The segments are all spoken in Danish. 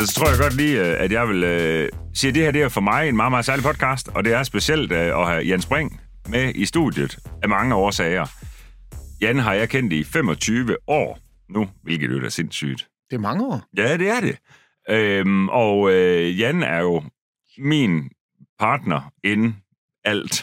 så tror jeg godt lige, at jeg vil sige, at det her det er for mig en meget, meget særlig podcast, og det er specielt at have Jan Spring med i studiet af mange årsager. Jan har jeg kendt i 25 år nu, hvilket jo er sindssygt. Det er mange år. Ja, det er det. Jan er jo min partner in alt.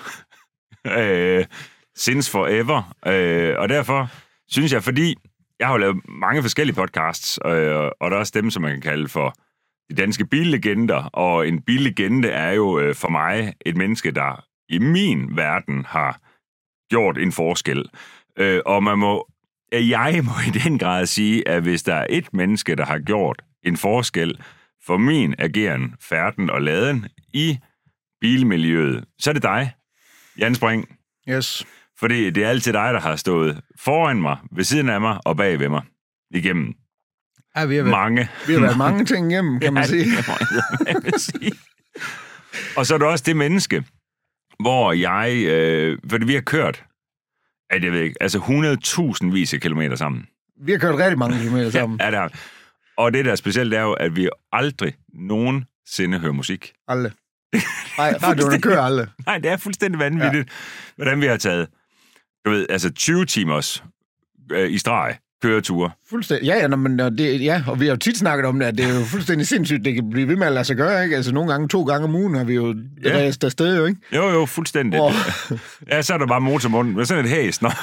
Since forever. Og derfor synes jeg, fordi jeg har jo lavet mange forskellige podcasts, og der er også dem, som man kan kalde for de danske billegender, og en billegende er jo for mig et menneske, der i min verden har gjort en forskel. Og jeg må i den grad sige, at hvis der er et menneske, der har gjort en forskel for min ageren, færden og laden i bilmiljøet, så er det dig, Jan Spring. Yes. Fordi det er altid dig, der har stået foran mig, ved siden af mig og bag ved mig igennem Ja, vi har været mange ting igennem, kan man sige. sige. Og så er du også det menneske, hvor fordi vi har kørt, at jeg ved ikke, altså 100.000 vis af kilometer sammen. Vi har kørt rigtig mange kilometer sammen. Ja, det har. Og det, der er specielt, er jo, at vi aldrig nogensinde hører musik. Aldrig. Nej, radioen kører aldrig. Nej, det er fuldstændig vanvittigt, hvordan vi har taget, du ved, altså 20 timers i streg køreture. Fuldstændig. Og vi har jo tit snakket om det, at det er jo fuldstændig sindssygt, det kan blive ved med at lade sig gøre, ikke? Altså nogle gange 2 gange om ugen har vi jo rejst afsted, jo, ikke? Jo, fuldstændig. Ja, så er der bare motormund med sådan et hæs, nå.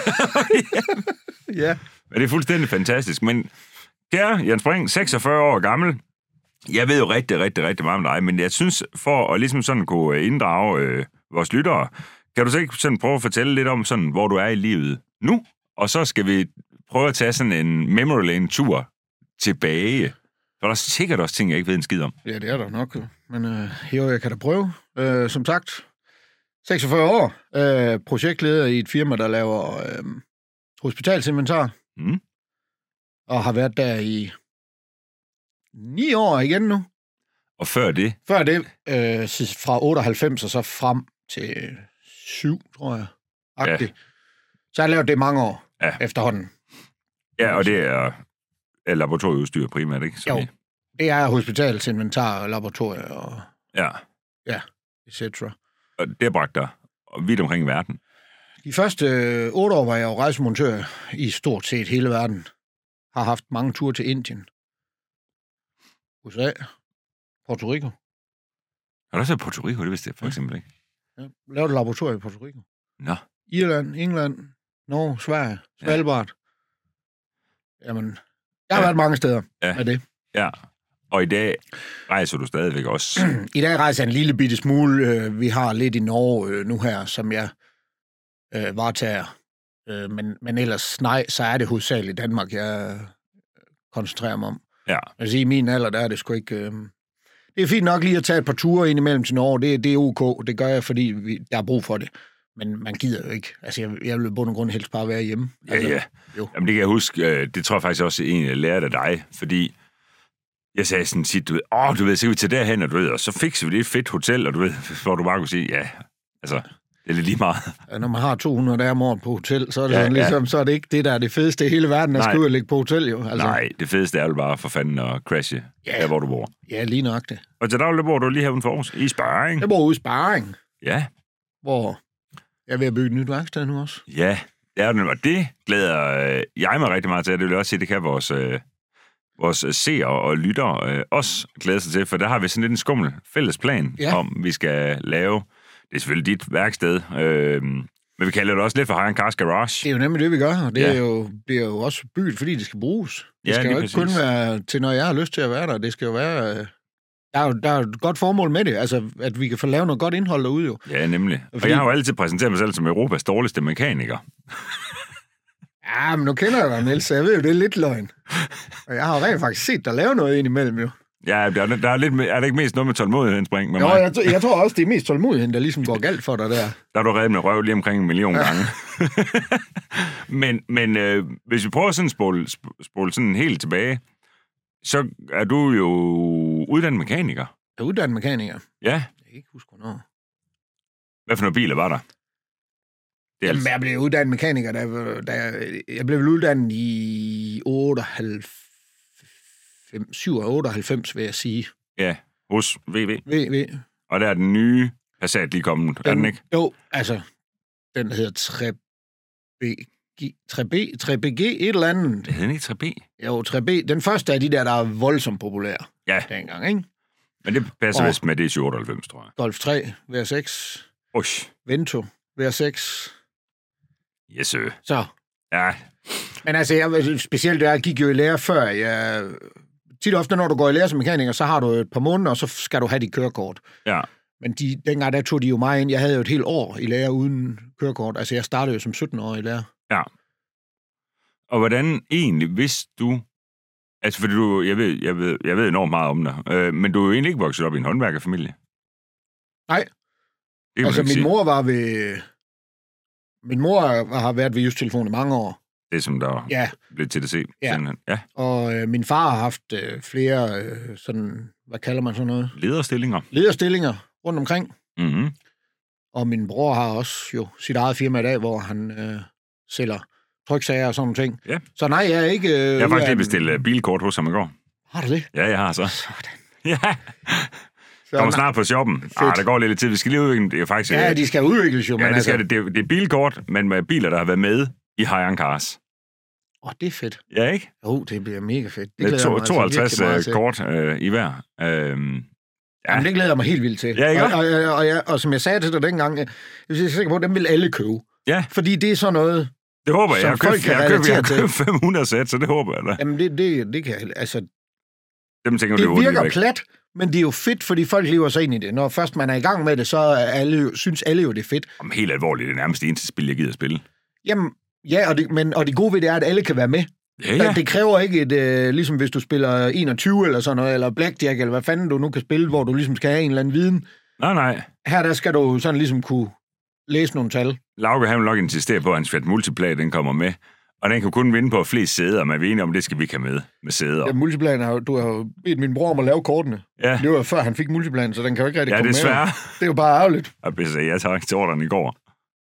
Ja. Men det er fuldstændig fantastisk. Men kære Jan Spring, 46 år gammel, jeg ved jo rigtig, rigtig, rigtig meget om dig, men jeg synes, for at ligesom sådan kunne inddrage vores lyttere, kan du så ikke sådan prøve at fortælle lidt om, sådan, hvor du er i livet nu? Og så skal vi prøve at tage sådan en memory lane-tur tilbage. For der er sikkert også ting, jeg ikke ved en skid om. Ja, det er der nok. Men jeg kan da prøve. Som sagt, 46 år. Projektleder i et firma, der laver hospitalsinventar. Mm. Og har været der i 9 år igen nu. Og før det? Før det, fra 98 og så frem til 7, tror jeg. Ja. Så har jeg lavet det mange år efterhånden. Ja, og det er laboratorieudstyr primært, ikke? Jo, det er hospitalsinventar og laboratorier og... Ja, etc. Og det har bragt dig vidt omkring i verden. De første 8 år var jeg jo rejsemontør i stort set hele verden. Har haft mange ture til Indien, USA, Puerto Rico. Har du også været Puerto Rico? Det vidste jeg for eksempel ikke. Ja, lavede laboratorier i Puerto Rico. Nå. Irland, England, Norge, Sverige, Svalbard. Ja. Jamen, jeg har været mange steder med det. Ja, og i dag rejser du stadigvæk også? I dag rejser jeg en lille bitte smule. Vi har lidt i Norge nu her, som jeg varetager. Men ellers, nej, så er det hovedsageligt Danmark, jeg koncentrerer mig om. Ja. Altså i min alder, der er det sgu ikke... Det er fint nok lige at tage et par ture ind imellem til Norge. Det er ok. Det gør jeg, fordi der er brug for det. Men man gider jo ikke. Altså, jeg vil i bund og grund helst bare være hjemme. Altså, ja. Jo. Jamen, det kan jeg huske. Det tror jeg faktisk også, jeg lærte af dig. Fordi jeg sagde sådan tit, du ved, så kan vi tage derhen, og du ved, og så fikser vi det et fedt hotel, og du ved, hvor du bare kunne sige, ja, altså... Det er lidt lige meget. Ja, når man har 200 dage om året på hotel, så er det sådan ligesom, så er det ikke det, der er det fedeste i hele verden, at skal ud og ligge på hotel, jo. Altså. Nej, det fedeste er jo bare for fanden at crashe der, hvor du bor. Ja, lige nok det. Og til daglig bor du lige her uden for Aarhus, i Sparring. Jeg bor ude i Sparring. Ja. Hvor jeg er ved at bygge et nyt værksted nu også. Ja, og det glæder jeg mig rigtig meget til. Det vil jeg også sige, det kan vores seere og lyttere også glæde sig til, for der har vi sådan lidt en skummel fælles plan, om vi skal lave. Det er selvfølgelig dit værksted, men vi kalder det også lidt for Hire Cars Garage. Det er jo nemlig det, vi gør, og det er jo også bygget, fordi det skal bruges. Det skal jo ikke kun være til, når jeg har lyst til at være der. Det skal jo være... Der er et godt formål med det, altså at vi kan få lavet noget godt indhold derude jo. Ja, nemlig. Og jeg har jo altid præsenteret mig selv som Europas dårligste mekaniker. Ja, men nu kender jeg dig, Niels, så jeg ved jo, det er lidt løgn. Og jeg har jo rent faktisk set dig lave noget indimellem jo. Ja, der er det ikke mest noget med tålmodigheden, Spring? Med jo, mig? Jeg tror også, det er mest tålmodigheden, der ligesom går galt for dig der. Der er du reddet med røv lige omkring 1 million gange. men hvis vi prøver sådan at spole sådan helt tilbage, så er du jo uddannet mekaniker. Jeg er uddannet mekaniker? Ja. Jeg kan ikke huske, hvornår. Hvad for nogle biler var der? Jamen, jeg blev uddannet mekaniker, da jeg blev uddannet i 98, 98, vil jeg sige. Ja, hos VV. VV. Og der er den nye Passat lige kommet, er den ikke? Jo, altså, den hedder 3BG, et eller andet. Det hedder den ikke 3B? Jo, 3B. Den første er de der er voldsomt populære. Ja. Dengang, ikke? Men det passer vist med det 98, tror jeg. Golf 3, VR6. Vento, VR6. Yes, sir. Så. Ja. Men altså, specielt jeg gik jo i lære før. Tit ofte, når du går i lære som mekaniker, så har du et par måneder, og så skal du have dit kørekort. Ja. Men dengang, der tog de jo mig ind. Jeg havde jo et helt år i lære uden kørekort. Altså, jeg startede jo som 17-årig i lære. Ja. Og hvordan egentlig, hvis du... Altså, fordi du... Jeg ved enormt meget om dig. Men du er jo egentlig ikke vokset op i en håndværkerfamilie. Nej. Altså, min mor har været ved Just-telefon i mange år. Det som der blev TDC. Ja. Ja. Og min far har haft flere sådan... Hvad kalder man sådan noget? Lederstillinger rundt omkring. Mhm. Og min bror har også jo sit eget firma i dag, hvor han sælger tryksager og sådan nogle ting. Ja. Så nej, jeg er ikke... Jeg har faktisk lige bestilt bilkort hos ham i går. Har du det? Ja, jeg har så. Sådan. Ja. Kommer snart på shoppen. Der går lidt tid. Vi skal lige udvikle det. Er faktisk, ja, de skal udvikles jo. Ja, det skal det. Det er bilkort, men med biler, der har været med i High Cars. Det er fedt. Ja, ikke? Jo, det bliver mega fedt. Det glæder mig 52 kort i hver. Ja. Jamen, det glæder jeg mig helt vildt til. Ja, ikke? Og som jeg sagde til dig dengang, jeg er sikker på, at dem vil alle købe. Ja. Fordi det er sådan noget, det håber jeg. Jeg har købt 500 sæt, så det håber jeg da. Jamen, det kan altså... Dem tænker det virker plat, men det er jo fedt, fordi folk lever sig ind i det. Når først man er i gang med det, så synes alle jo, det er fedt. Om helt alvorligt, det er nærmest det eneste spil, jeg gider at spille. Jamen, ja, og det gode ved det er, at alle kan være med. Ja. Det kræver ikke et, ligesom hvis du spiller 21 eller sådan noget, eller blackjack, eller hvad fanden du nu kan spille, hvor du ligesom skal have en eller anden viden. Nej. Her der skal du sådan ligesom kunne læse nogle tal. Lauke, han vil nok insistere på, at hans Fiat Multipla, den kommer med. Og den kan kun vinde på flest sæder, men vi er enige om, det skal vi ikke have med sæder. Ja, Multiplanen, du har jo bedt min bror om at lave kortene. Ja. Det var før han fik Multiplanen, så den kan jo ikke rigtig komme med. Ja, desværre. Det er jo bare ærgerligt. Jeg tager ikke til ordren i går.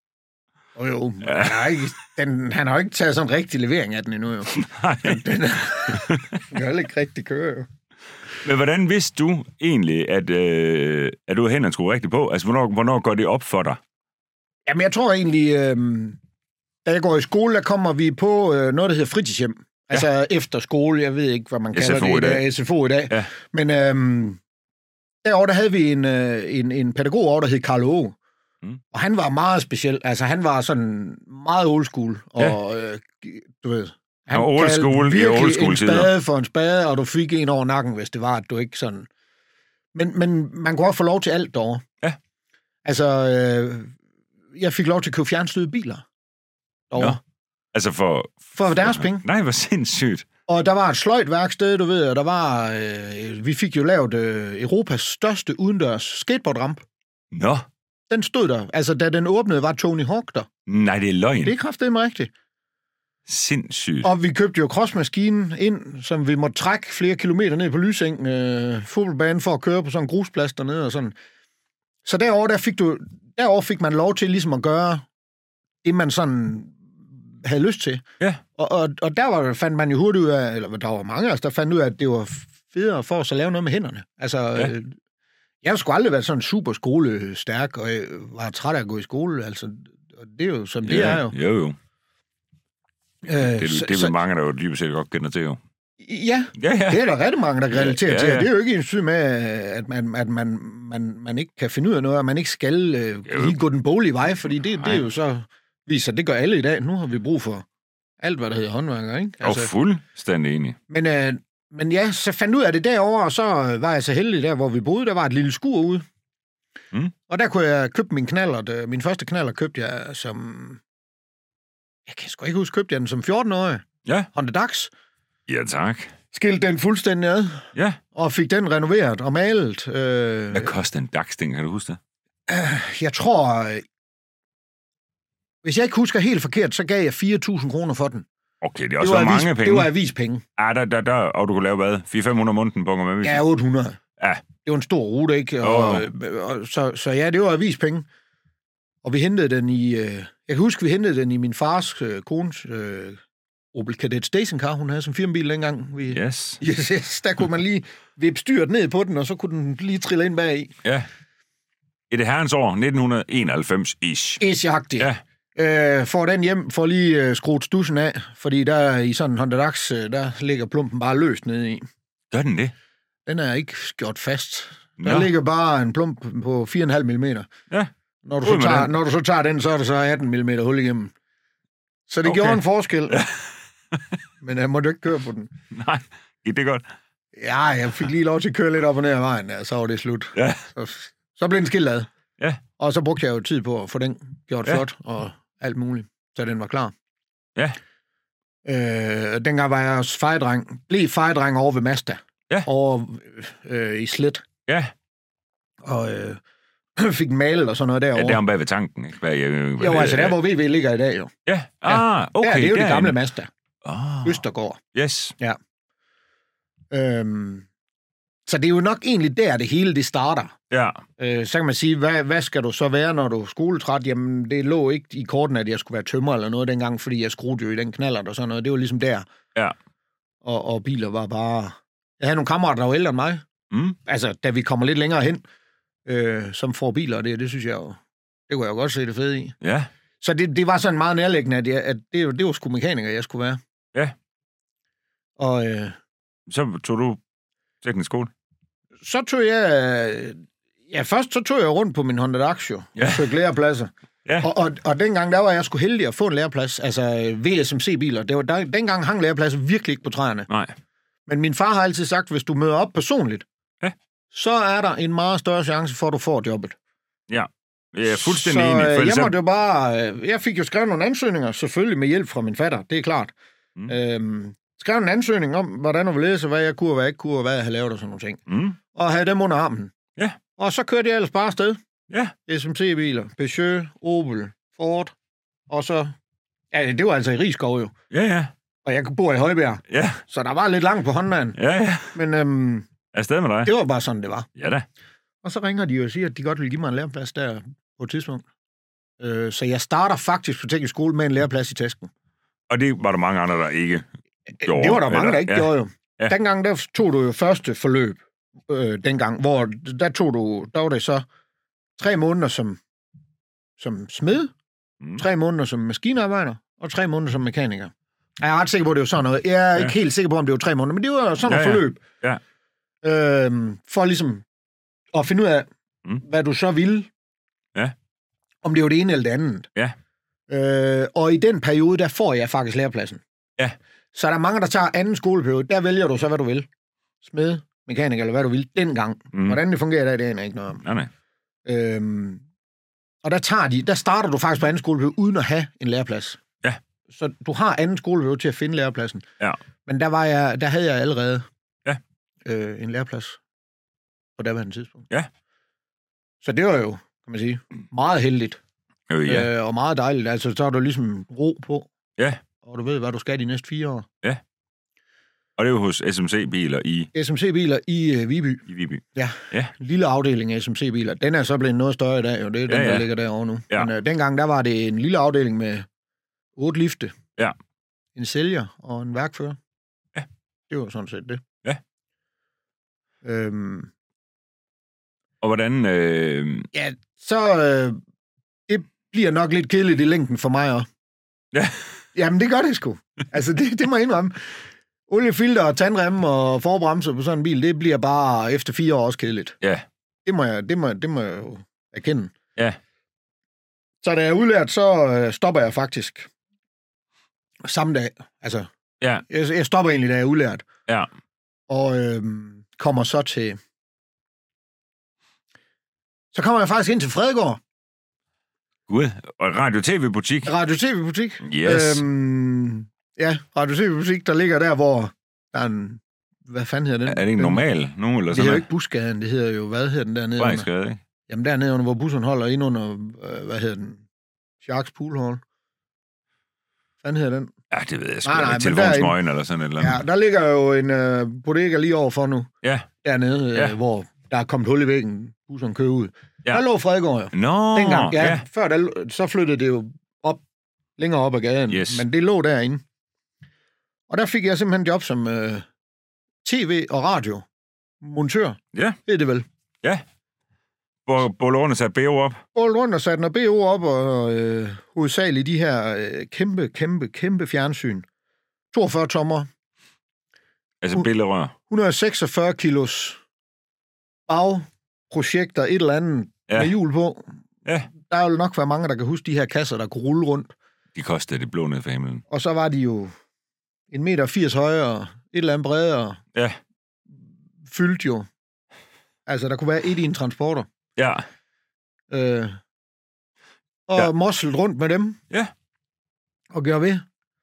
Jo. Ja. Han har jo ikke taget sådan en rigtig levering af den endnu, jo. Nej. Den kan jo ikke rigtig køre, jo. Men hvordan vidste du egentlig, at du hænderne skulle rigtig på? Altså, hvornår går det op for dig? Jamen, jeg tror egentlig, da jeg går i skole, der kommer vi på noget, der hedder fritidshjem. Altså efter skole, jeg ved ikke, hvad man kalder det i dag. SFO i dag. Ja. Men derovre, der havde vi en pædagog over, der hed Karl Åge. Og han var meget speciel. Altså, han var sådan meget old school. Og du ved... Han kaldte virkelig en spade for en spade, og du fik en over nakken, hvis det var, at du ikke sådan... Men man kunne også få lov til alt derovre. Ja. Altså, jeg fik lov til at købe fjernstyrede biler derovre. Ja. Altså for deres penge. Nej, hvor sindssygt. Og der var et sløjtværksted, du ved, og der var... vi fik jo lavet Europas største udendørs skateboardramp. Nå. Den stod der. Altså, da den åbnede, var Tony Hawk der. Nej, det er løgn. Det er kraftedeme rigtigt. Sindssygt. Og vi købte jo crossmaskinen ind, som vi måtte trække flere kilometer ned på Lyseng, fodboldbanen for at køre på sådan en grusplads dernede og sådan. Så derovre fik man lov til ligesom at gøre det, man sådan havde lyst til. Ja. Og der fandt man jo hurtigt ud af, eller der var mange af os, der fandt ud af, at det var federe for os at lave noget med hænderne. Altså, jeg har sgu aldrig været sådan super skolestærk, og jeg var træt af at gå i skole. Altså, og det er jo som det er jo. Jo. Det er vel mange, der jo dybest set godt kender til, jo. Ja, det er der rigtig mange, der relaterer til. Det er jo ikke en syg med, at man ikke kan finde ud af noget, og man ikke skal lige gå den boglige vej, fordi det er jo så viser, det gør alle i dag. Nu har vi brug for alt, hvad der hedder håndværker, ikke? Altså, fuldstændig enig. Men ja, så fandt ud af det derovre, og så var jeg så heldig der, hvor vi boede. Der var et lille skur ude. Og der kunne jeg købe min knallert. Min første knallert købte jeg som... Jeg kan sgu ikke huske, købte jeg den som 14-årig. Ja. Honda Dax. Ja, tak. Skilte den fuldstændig ad. Ja. Og fik den renoveret og malet. Hvad koster en Dax-ting, kan du huske det? Jeg tror... Hvis jeg ikke husker helt forkert, så gav jeg 4.000 kroner for den. Okay, det er også mange penge. Det var avispenge. Ja, der, og du kunne lave hvad? 400-500 måneden på med avis? Ja, 800. Ja. Det var en stor rute, ikke? Og så ja, det var avispenge. Og vi hentede den i... jeg kan huske, vi hentede den i min fars kones Opel Kadett stationcar, hun havde som firmabil dengang. Yes. Yes, der kunne man lige vippe styret ned på den, og så kunne den lige trille ind bagi. Ja. I det herrens år, 1991-ish. Ish-agtigt. Ja. Får den hjem, får lige skruet studsen af, fordi der i sådan en Honda Dax, der ligger plumpen bare løst nede i. Gør den det? Den er ikke gjort fast. Der ligger bare en plump på 4,5 mm. Ja. Når du så tager den, så er der så 18 mm hul igennem. Så det gjorde en forskel. Ja. Men jeg måtte ikke køre på den. Nej, gik det godt? Ja, jeg fik lige lov til at køre lidt op og ned ad vejen, og så var det slut. Ja. Så blev den skiltet. Ja. Og så brugte jeg jo tid på at få den gjort flot og alt muligt, så den var klar. Ja. Dengang var jeg også fejedreng. Blev fejedreng over ved Mazda. Ja. Over i Slet. Ja. Og fik en malet og sådan noget derovre. Ja, derom bag ved tanken, ikke? Jo, altså der, hvor VW ligger i dag, jo. Ja. Okay. Det er jo det gamle Mazda. Østergaard. Yes. Ja. Så det er jo nok egentlig der, det hele det starter. Ja. Så kan man sige, hvad skal du så være, når du er skoletræt? Jamen, det lå ikke i korten, at jeg skulle være tømrer eller noget dengang, fordi jeg skruede jo i den knallert og sådan noget. Det var ligesom der. Ja. Og biler var bare... Jeg havde nogle kammerater, der var ældre end mig. Altså, da vi kommer lidt længere hen, som får biler, og det synes jeg jo... Det kunne jeg jo godt se det fede i. Ja. Så det var sådan meget nærliggende, at det var sgu mekaniker, jeg skulle være. Ja. Og... Så tog du teknisk skole? Så tog jeg... Ja, først så tog jeg rundt på min Honda Dax, jo. Ja. Og søgte lærepladser. Ja. Og dengang, der var jeg sgu heldig at få en læreplads. Altså, VSMC-biler. Dengang hang lærepladser virkelig ikke på træerne. Nej. Men min far har altid sagt, hvis du møder op personligt, så er der en meget større chance for, at du får jobbet. Ja, jeg er fuldstændig enig. Jeg måtte jo bare... Jeg fik jo skrevet nogle ansøgninger, selvfølgelig med hjælp fra min fatter, det er klart. Skrev en ansøgning om, hvordan jeg ville læse, hvad jeg kunne og hvad jeg ikke kunne, og hvad jeg havde lavet og sådan nogle ting. Og havde dem under armen. Ja. Og så kørte jeg ellers bare afsted. Ja. SMC-biler, Peugeot, Opel, Ford, og så... Ja, det var altså i Rigskov jo. Ja, ja. Og jeg bor i Højbjerg. Ja. Så der var lidt langt på Hondaen. Ja, ja. Men afsted med dig. Det var bare sådan, det var. Ja da. Og så ringer de jo og siger, at de godt vil give mig en læreplads der på et tidspunkt. Så jeg starter faktisk på teknisk skole med en læreplads i tasken. Og det var der mange andre, der ikke gjorde? Det var der mange, der ikke gjorde jo. Ja. Dengang, der tog du jo første forløb. Dengang, hvor der var det så 3 måneder som smed, 3 måneder som maskinarbejder, og 3 måneder som mekaniker. Jeg er ret sikker på, at det var sådan noget. Jeg er ikke helt sikker på, om det var 3 måneder, men det var sådan et forløb. Ja. For ligesom at finde ud af, hvad du så ville. Ja. Om det var det ene eller det andet. Ja. Og i den periode, der får jeg faktisk lærepladsen. Ja. Så er der mange, der tager anden skoleperiode. Der vælger du så, hvad du vil. Smed, mekaniker, eller hvad du vil, dengang. Hvordan det fungerer, det aner jeg ikke noget om. Nej. Og der starter du faktisk på anden skoleperiode, uden at have en læreplads. Ja. Så du har anden skoleperiode til at finde lærepladsen. Ja. Men der havde jeg allerede en læreplads på daværende tidspunkt. Ja. Så det var jo, kan man sige, meget heldigt. Ja. Og meget dejligt. Altså, så er du ligesom ro på. Ja. Og du ved, hvad du skal de næste 4 år. Ja. Og det er jo hos SMC-biler i... SMC-biler i Viby. I Viby. Ja. En lille afdeling af SMC-biler. Den er så blevet noget større i dag, og det er den, der ligger derovre nu. Ja. Men dengang, der var det en lille afdeling med 8 lifte. Ja. En sælger og en værkfører. Ja. Det var sådan set det. Ja. Og hvordan... Ja, så... det bliver nok lidt kedeligt i længden for mig også. Ja. Jamen, det gør det sgu. Altså, det må jeg indrømme. Oliefilter og tandremme og forbremser på sådan en bil, det bliver bare efter 4 år også kedeligt. Ja. Det må jeg jo erkende. Ja. Så da jeg er udlært, så stopper jeg faktisk samme dag. Altså, ja. Jeg stopper egentlig, da jeg er udlært. Ja. Og kommer så til... Så kommer jeg faktisk ind til Fredegård. Gud, og radio-tv-butik. Radio-tv-butik. Yes. Ja, radio-tv-butik, der ligger der, hvor der er en... Hvad fanden hedder den? Er det ikke normal nu, eller sådan? Det hedder jo ikke Busgaden, det hedder jo... Hvad hedder den dernede? Vejsgade, ikke? Jamen, dernede under, hvor bussen holder, ind under... Hvad hedder den? Sharks Pool Hall. Hvad hedder den? Ja, det ved jeg sgu. Nej, telefonsmøgen eller sådan et eller andet. Ja, der ligger jo en bodega lige overfor nu. Ja. Dernede, hvor der er kommet hul i væggen. Busserne kører ud. Ja. Der lå Fredegård jo. Nå, dengang, ja. Før så flyttede det jo længere op ad gaden. Yes. Men det lå derinde. Og der fik jeg simpelthen job som tv- og radiomontør. Ja. Det er det vel. Ja. Hvor Bolle satte BO op. Bolle rundt og satte noget BO op, og hovedsageligt de her kæmpe fjernsyn. 42 tommer. Altså billedrør. 146 kilos bagprojekter, et eller andet med hjul på. Ja. Der vil nok være mange, der kan huske de her kasser, der kunne rulle rundt. De kostede det blå ned for himlen. Og så var de jo 1,80 meter højere, et eller andet bredere. Ja. Fyldt jo. Altså, der kunne være et i en transporter. Ja. Moslet rundt med dem. Ja. Og gjorde ved.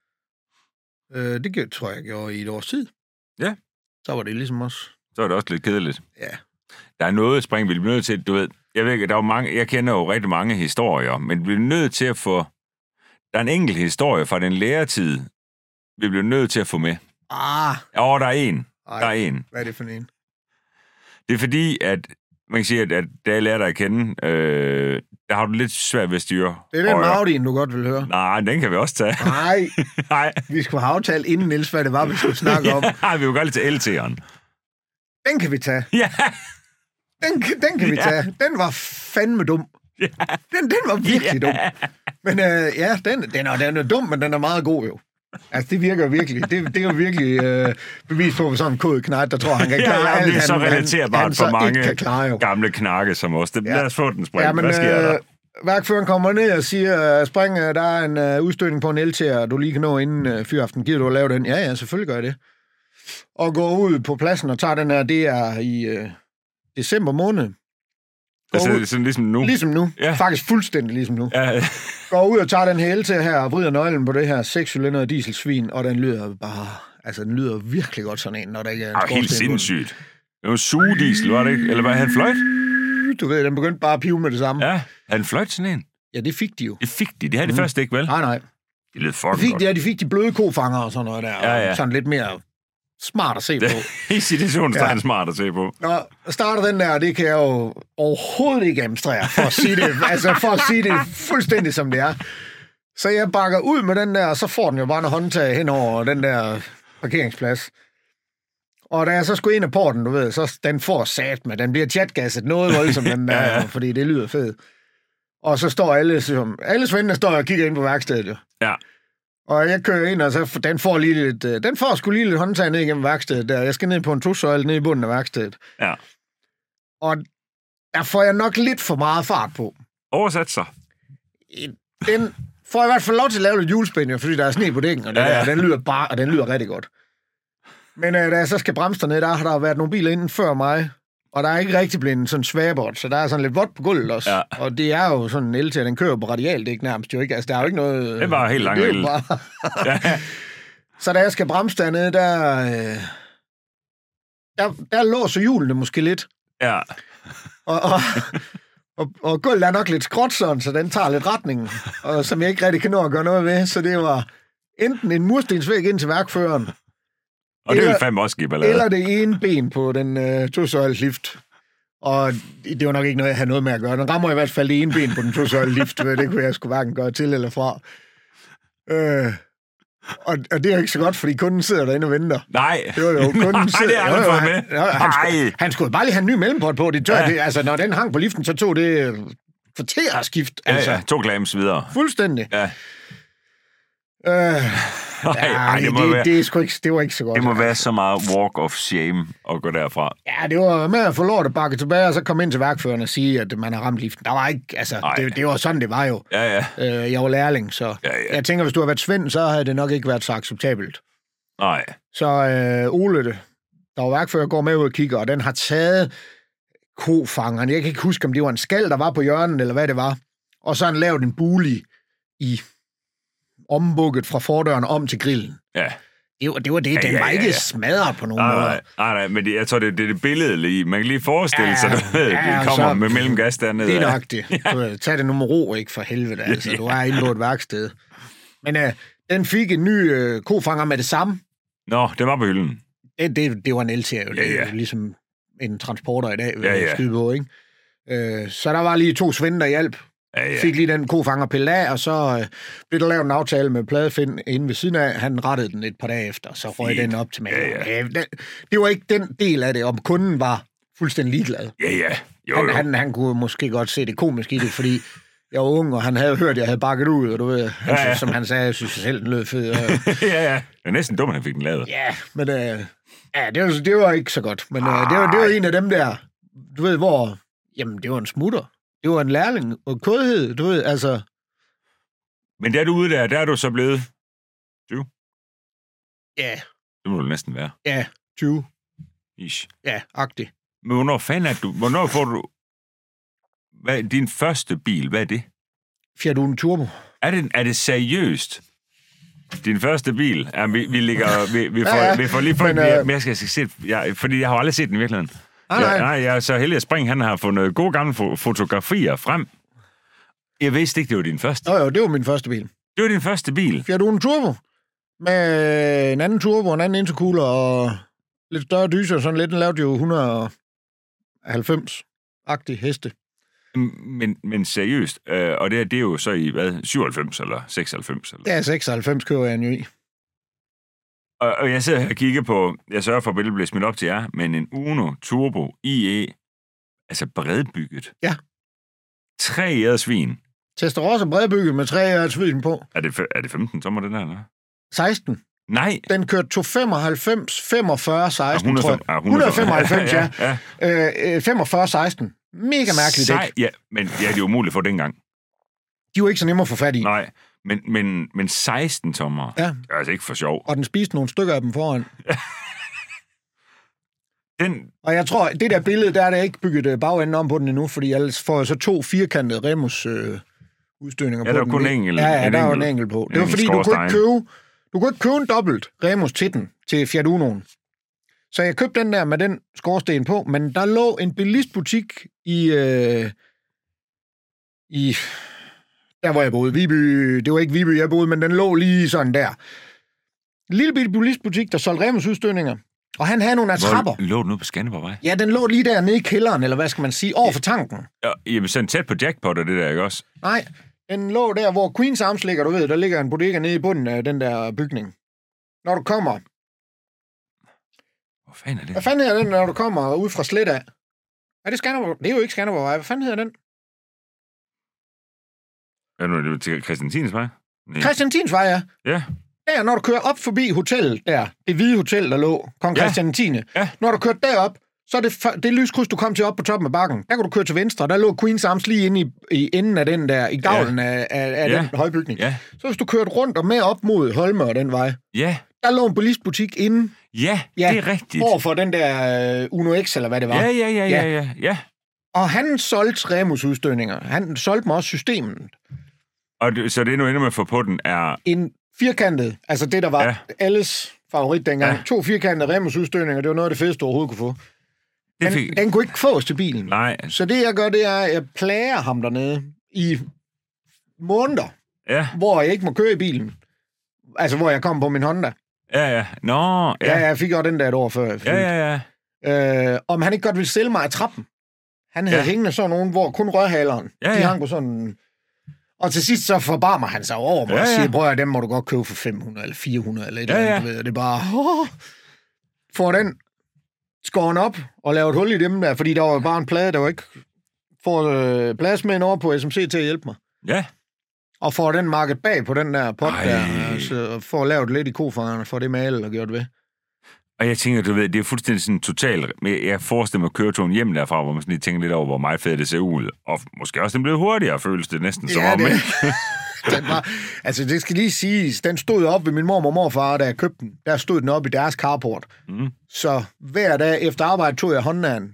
Det tror jeg gjorde i et års tid. Ja. Så var det ligesom også. Så er det også lidt kedeligt. Ja. Der er noget, Spring, vi bliver nødt til, du ved, jeg ved ikke, der er jo mange, jeg kender jo rigtig mange historier, men vi bliver nødt til at få, der er en enkelt historie fra den læretid, vi bliver nødt til at få med. Der er en. Der er en. Hvad er det for en? Det er fordi, at man kan sige, at da jeg lærer dig at kende, der har du lidt svært ved at styre. Det er den Audi'en, du godt vil høre. Nej, den kan vi også tage. Nej. Vi skulle have aftalt inden Niels, hvad det var, vi skulle snakke om. Nej, vi vil godt til LT'eren. Den kan vi tage. Ja. Den kan vi tage. Den var fandme dum. Ja. Den var virkelig dum. Men den er dum, men den er meget god jo. Altså, det virker virkelig. Det er jo virkelig bevis på sådan en kodeknejt, der tror, han kan klare alt. Det er så relaterbart for mange gamle knakke som os. Lad os få den, Spring. Ja, men, hvad sker der? Værkføreren kommer ned og siger, Spring, der er en udstødning på en LT'er, du lige kan nå inden fyraften. Gider du at lave den? Ja, selvfølgelig gør jeg det. Og går ud på pladsen og tager den her, det er i december måned. Altså, sådan ligesom nu? Ligesom nu. Ja. Faktisk fuldstændig ligesom nu. Ja. Går ud og tager den hele til her og vrider nøglen på det her 6-cylindrede dieselsvin, og den lyder bare... Altså, den lyder virkelig godt sådan en, når der ikke er en skorsten. Helt sindssygt. Det var en sugediesel, var det ikke? Eller hvad, havde fløjt? Du ved, den begyndte bare at pive med det samme. Ja, havde den fløjt sådan en? Ja, det fik de jo. Det fik de. Det havde de først ikke, vel? Nej. Det lød fucking godt. De fik de bløde kofanger og sådan noget der. Ja. Sådan lidt mere smart at se på. I situationstegn smart at se på. Nå, starter den der, det kan jeg jo overhovedet ikke administrere, for at sige det, for at sige det fuldstændig som det er. Så jeg bakker ud med den der, og så får den jo bare en håndtag hen over den der parkeringsplads. Og da jeg så skulle ind af porten, du ved, så den får sat med, den bliver chatgasset noget voldsomt, den der, fordi det lyder fedt. Og så står alle svendene står og kigger ind på værkstedet, jo. Ja. Og jeg kører ind, og så den får sgu lige lidt håndtag ned igennem værkstedet der. Jeg skal ned på en tosøjle ned i bunden af værkstedet. Ja. Og der får jeg nok lidt for meget fart på. Oversat sig. Den får jeg i hvert fald lov til at lave lidt hjulspænd, fordi der er sne på dækken, og den lyder rigtig godt. Men da jeg så skal bremse dernede, der har der været nogle biler inden før mig, og der er ikke rigtig blevet sådan svabert, så der er sådan lidt vådt på gulvet også. Ja. Og det er jo sådan en LT, den kører på radialt, ikke nærmest jo ikke. Altså, der er jo ikke noget... Det var helt langt. Ja. Så da jeg skal bremse dernede, der låser hjulene måske lidt. Ja. Og gulvet er nok lidt skråt sådan, så den tager lidt retning, og som jeg ikke rigtig kan nå at gøre noget ved. Så det var enten en murstensvæg ind til værkføreren, og det vil fandme også skib, eller det ene ben på den tosøjles lift. Og det var nok ikke noget, jeg havde noget med at gøre. Den rammer i hvert fald det ene ben på den tosøjles lift. Det kunne jeg sgu hverken gøre til eller fra. Og det er jo ikke så godt, fordi kunden sidder derinde og venter. Nej. Det var jo kunden sidder. Det er aldrig fået med. Han skulle bare lige have en ny mellemport på. Det altså, når den hang på liften, så tog det kvarter at skifte. Altså. Ja, 2 glams videre. Fuldstændig. Ja. Det var ikke så godt. Det må være så meget walk of shame at gå derfra. Ja, det var med at få lort at bakke tilbage, og så komme ind til værkføreren og sige, at man har ramt liften. Der var ikke, altså, det var sådan, det var jo. Ja. Jeg var lærling, så jeg tænker, hvis du har været Svend, så havde det nok ikke været så acceptabelt. Nej. Så Ole, der var værkfører, går med ud og kigger, og den har taget kofangeren. Jeg kan ikke huske, om det var en skal, der var på hjørnet, eller hvad det var. Og så har han lavet en buli i ombukket fra fordøren om til grillen. Ja. Det var det. Den var ikke smadret på nogen måde. Nej, men jeg tror, det er det billede lige. Man kan lige forestille sig, det kommer med mellemgas dernede. Det er nok det. Tag det nu med ro, ikke for helvede. Altså. Du er inde på et værksted. Men den fik en ny kofanger med det samme. Nå, det var på hylden. Det var en LT'er jo. Det er ligesom en transporter i dag. Skyde på, ikke? Så der var lige 2 svende, der hjalp. Fik lige den kofanger pillet af, og så blev der lavet en aftale med Pladefind inde ved siden af. Han rettede den et par dage efter, så røg den op til mig. Det var ikke den del af det, om kunden var fuldstændig ligeglad. Jo. Han kunne måske godt se det komisk i det, fordi jeg var ung, og han havde hørt, at jeg havde bakket ud, og du ved, synes, som han sagde, jeg synes selv, den lød fed. ja. Det er næsten dumt, at han fik den lavet. Ja, men det var ikke så godt. Men det var en af dem der, du ved, hvor, jamen, det var en smutter. Det var en lærling og kodhed, du ved, altså. Men der er du ude der er du så blevet 20? Ja. Det må du næsten være. Ja, 20. Ish. Ja, agtigt. Men hvornår får du... Hvad er din første bil? Hvad er det? Fiat Uno Turbo. Er det seriøst? Din første bil? Ja, vi ligger... Vi får lige folk mere... Jeg skal se, fordi jeg har aldrig set den i virkeligheden. Nej, jeg er så heldig at Spring, han har fundet gode gamle fotografier frem. Jeg vidste ikke, det var din første. Jo, det var min første bil. Det var din første bil? Fiat Uno Turbo. Med en anden turbo, en anden intercooler og lidt større dyser. Sådan lidt, den lavede jo 190-agtige heste. Men seriøst, og det er jo så i, 97 eller 96? Eller? Ja, 96 køber jeg en i. Og jeg sidder her og kigger på, jeg sørger for, at billedet bliver smidt op til jer, men en Uno Turbo IE, altså bredbygget. Ja. 3 ædersvin. Testarossa bredbygget med 3 ædersvin på. Er det 15 tommer, den her, eller? 16. Nej. Den kørte 295, 45, 16, tror jeg. 195, ja. 45, 16. Mega mærkeligt dæk. Ja, men det er jo umuligt for dengang. De var ikke så nemme at få fat i. Nej, men 16 tommer, det er altså ikke for sjov. Og den spiste nogle stykker af dem foran. Og jeg tror, det der billede, der er der ikke bygget bagenden om på den endnu, fordi ellers får jeg så 2 firkantede Remus udstødninger på den. Ja, der var kun en enkelt. Ja, der var en enkelt på. Det var fordi, du kunne ikke købe en dobbelt Remus til den, til Fiat Uno'en. Så jeg købte den der med den skorsten på, men der lå en bilistbutik i der, hvor jeg boede. Viby. Det var ikke Viby, jeg boede, men den lå lige sådan der. En lille bitte bilistbutik, der solgte Remus udstødninger. Og han havde nogle af trapper. Lå den ude på Skanderborgvej? Ja, den lå lige der nede i kælderen, eller hvad skal man sige, over for tanken. Ja, jamen sådan tæt på jackpot og det der, ikke også? Nej, den lå der, hvor Queen's Arms ligger, du ved, der ligger en bodega nede i bunden af den der bygning. Når du kommer... Hvor fanden er det? Hvad fanden hedder den, når du kommer ud fra Slet af? Er det Skanderborg? Det er jo ikke Skanderborgvej. Hvad fanden hedder den? Er det til Christiantins vej? Nej. Christiantins vej, ja. Ja. Der, når du kører op forbi hotellet der, det hvide hotel, der lå, Kong Christiantine. Ja. Når du kører derop, så er det lyskryds, du kom til op på toppen af bakken. Der kunne du køre til venstre, der lå Queen's Arms lige inde i enden af den der, i gavlen af den højbygning. Ja. Så hvis du kørte rundt og med op mod Holme og den vej, der lå en bilistbutik inde. Ja, det er rigtigt. Overfor den der Uno X, eller hvad det var. Ja. Og han solgte Remus udstødninger. Han solgte mig også systemet. Og så det, nu ender med at få på den, er... En firkantet, altså det, der var alles favorit dengang. 2 firkantede Remus udstødninger, det var noget af det fedeste, du overhovedet kunne få. Den kunne ikke fås til bilen. Nej. Så det, jeg gør, det er, at jeg plager ham dernede i måneder, hvor jeg ikke må køre i bilen. Altså, hvor jeg kom på min Honda. Ja. Nå, ja. Ja, jeg fik også den der et år før. Ja. Om han ikke godt ville sælge mig af trappen. Han havde hængende sådan nogen, hvor kun rørhaleren, de hang på sådan... Og til sidst så forbarmer han sig over mig og siger, prøv at dem må du godt købe for 500 eller 400 eller et eller andet. Det er bare... får den skåren op og lavet et hul i dem der, fordi der var bare en plade, der var ikke... får pladesmænd over på SMC til at hjælpe mig. Ja. Og får den market bag på den der pot der, altså, får lavet lidt i kofangerne, får det malet og gjort ved. Og jeg tænker, du ved, det er fuldstændig sådan totalt... Jeg forestiller mig at køre togen hjem derfra, hvor man sådan lige tænker lidt over, hvor meget fedt det ser ud. Og måske også den blev hurtigere, føles det næsten som om, ikke? Den var, altså, det skal lige siges, den stod op ved min mormor og morfar, da jeg købte den. Der stod den op i deres carport. Mm. Så hver dag efter arbejde tog jeg Hondaen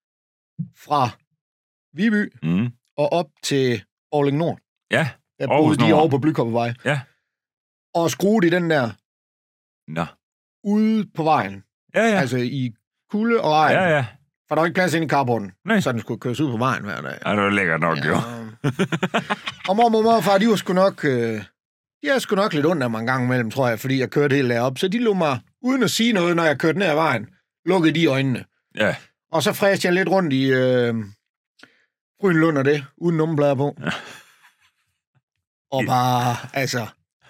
fra Viby og op til Orling Nord. Ja, der boede de over på Blykoppervej. Ja. Og skruede i den der... Nå. Ude på vejen. Ja. Altså i kulde og regn. Ja. For der var ikke plads inde i carporten. Nej. Så den skulle køres ud på vejen hver dag. Ja, det var lækkert nok, jo. Og mormor og morfar, de var sgu nok... de er sgu nok lidt ondt af mig en gang imellem, tror jeg, fordi jeg kørte helt derop. Så de lå mig, uden at sige noget, når jeg kørte ned ad vejen, lukkede de øjnene. Ja. Og så fræste jeg lidt rundt i Frynlund og det, uden nummerplader på. Ja. Og bare, altså...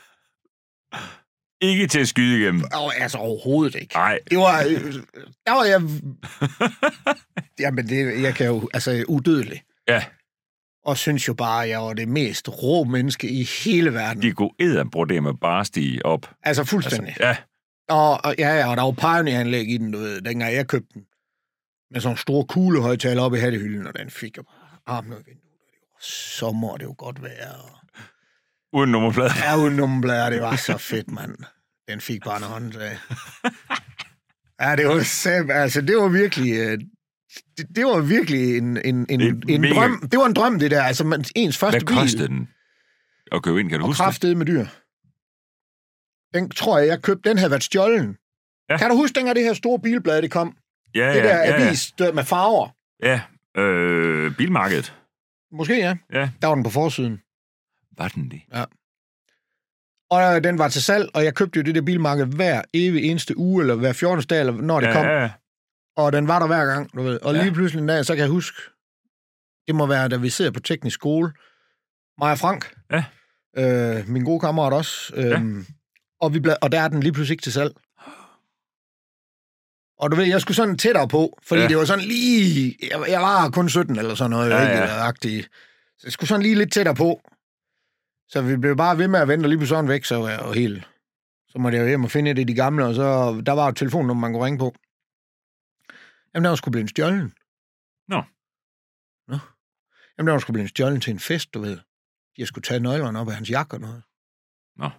Ikke til at skyde igennem. Altså overhovedet ikke. Nej. Det var... Der var jeg... Jamen, jeg kan jo... Altså, udødelig. Ja. Og synes jo bare, at jeg var det mest rå menneske i hele verden. De kunne edderbrodere med bare stige op. Altså, fuldstændig. Altså, ja. Og der var pioneeranlæg i den, du ved, dengang jeg købte den. Med sådan en stor kuglehøjtaler op i hattehylden, og den fik jeg bare armen ud af vinduet. Så må det jo godt være. Uden nummerplade. Ja, uden nummerplader. Det var så fedt, mand. Den fik bare en håndtag. Ja, det var altså, det var virkelig... Det var virkelig en drøm. Det var en drøm, det der. Altså, ens første bil. Hvad kostede den at købe ind, kan du huske det? Og kraftede med dyr. Den tror jeg købte. Den havde været stjålen. Ja. Kan du huske, dengang det her store bilblad, det kom? Ja, det der avis med farver. Ja, bilmarkedet. Måske, ja. Der var den på forsiden. Var den det? Ja. Og den var til salg, og jeg købte jo det der bilmarked hver evig eneste uge, eller hver 14. dag, eller når det kom. Ja. Og den var der hver gang, du ved. Og lige pludselig en dag, så kan jeg huske, det må være, da vi sidder på teknisk skole, mig og Frank, min gode kammerat også, og der er den lige pludselig ikke til salg. Og du ved, jeg skulle sådan tættere på, fordi det var sådan lige... Jeg var kun 17 eller sådan noget, ikke? Så jeg skulle sådan lige lidt tættere på. Så vi blev bare ved med at vente, og lige på sådan væk, så var jeg jo helt... Så måtte jeg jo hjem og finde det i de gamle, og så... Der var jo et telefonnummer, man kunne ringe på. Jamen, der var sgu blevet stjålen. Nå. Jamen, der var sgu blevet stjålen til en fest, du ved. Jeg skulle tage nøglerne op af hans jakke og noget. Nå.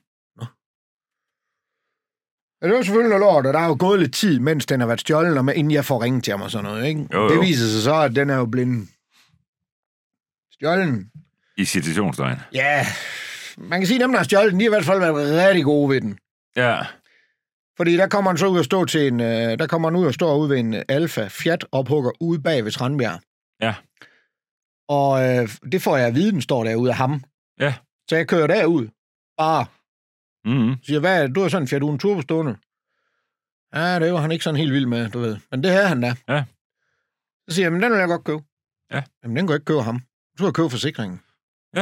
Ja, det var selvfølgelig noget lort, og der er jo gået lidt tid, mens den har været stjålen, og inden jeg får ringet til ham og sådan noget, ikke? Jo. Det viser sig så, at den er jo blevet stjålen. I situationstegn. Ja, man kan sige, at dem, der har stjålet den, de har i hvert fald været rigtig gode ved den. Ja. Fordi der kommer han så ud og stå til en... Der kommer han ud og står ude ved en Alfa Fiat ophugger ude bag ved Tranbjerg. Ja. Og det får jeg at vide, den står derude af ham. Ja. Så jeg kører derud. Bare. Mm-hmm. Siger, hvad, du har sådan en Fiat Uno Turbo stående. Ja, det var han ikke sådan helt vild med, du ved. Men det havde han da. Ja. Så siger jeg, men den vil jeg godt købe. Ja. Jamen, den kunne jeg ikke købe ham. Så skulle jeg købe forsikringen. Ja.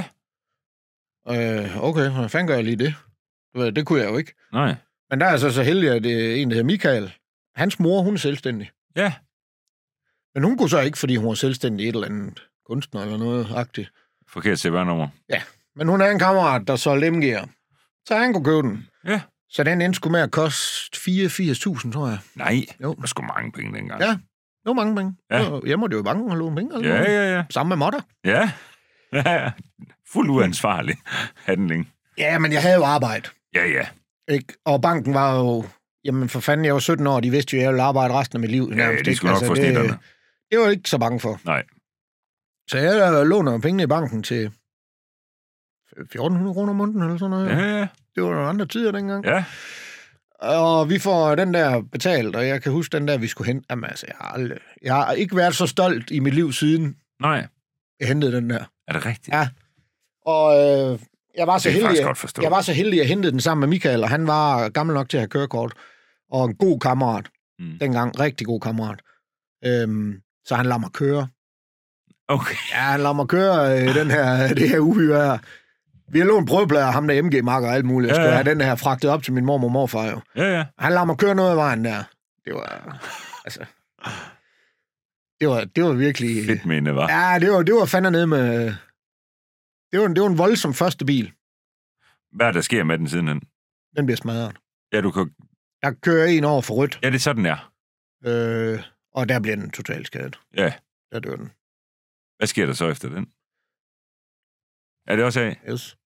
Okay, hvad fanden gør jeg lige det? Du ved, det kunne jeg jo ikke. Nej. Men der er så heldig, at en, der hedder Michael, hans mor, hun er selvstændig. Ja. Men hun kunne så ikke, fordi hun er selvstændig i et eller andet kunstner eller noget-agtigt. Forkert CVR-nummer. Ja, men hun er en kammerat, der solgte MG'er. Så han kunne købe den. Ja. Så den endte sgu med at koste 84.000, tror jeg. Nej, jo. Det var sgu mange penge dengang. Ja, det var mange penge. Ja. Jeg måtte jo i banken have lånt penge. Altså. Ja. Sammen med Motter. Ja. Fuld uansvarlig handling. Ja, men jeg havde jo arbejde. Ja. Ikke? Og banken var jo... Jamen for fanden, jeg var 17 år, de vidste jo, at jeg ville arbejde resten af mit liv. Ja, de skulle nok få snitterne. Det var jeg ikke så bange for. Nej. Så jeg låner pengene i banken til 1.400 kroner om måneden, eller sådan noget. Ja. Det var nogle andre tider dengang. Ja. Og vi får den der betalt, og jeg kan huske den der, vi skulle hente. Jamen altså, jeg har ikke været så stolt i mit liv siden. Nej. Jeg hentede den der. Er det rigtigt? Ja. Og jeg var så heldig, at jeg hentede den sammen med Michael, og han var gammel nok til at have kørekort. Og en god kammerat. Dengang, rigtig god kammerat. Så han lader mig køre. Okay. Ja, han lader mig køre det her uhyre her. Vi har lånt prøveplader, ham der MG-marker og alt muligt. Jeg skulle have den her fragtet op til min mormor og morfar jo. Ja. Han lader mig køre noget af vejen der. Det var, altså... Det var virkelig... Fedt minde, var. Ja, det var fandme nede med... Det var en voldsom første bil. Hvad der sker med den sidenhen? Den bliver smadret. Ja, du kan... Jeg kører en over for rødt. Ja, det er sådan, der. Og der bliver den totalt skadet. Ja. Der dør den. Hvad sker der så efter den? Er det også af? Yes.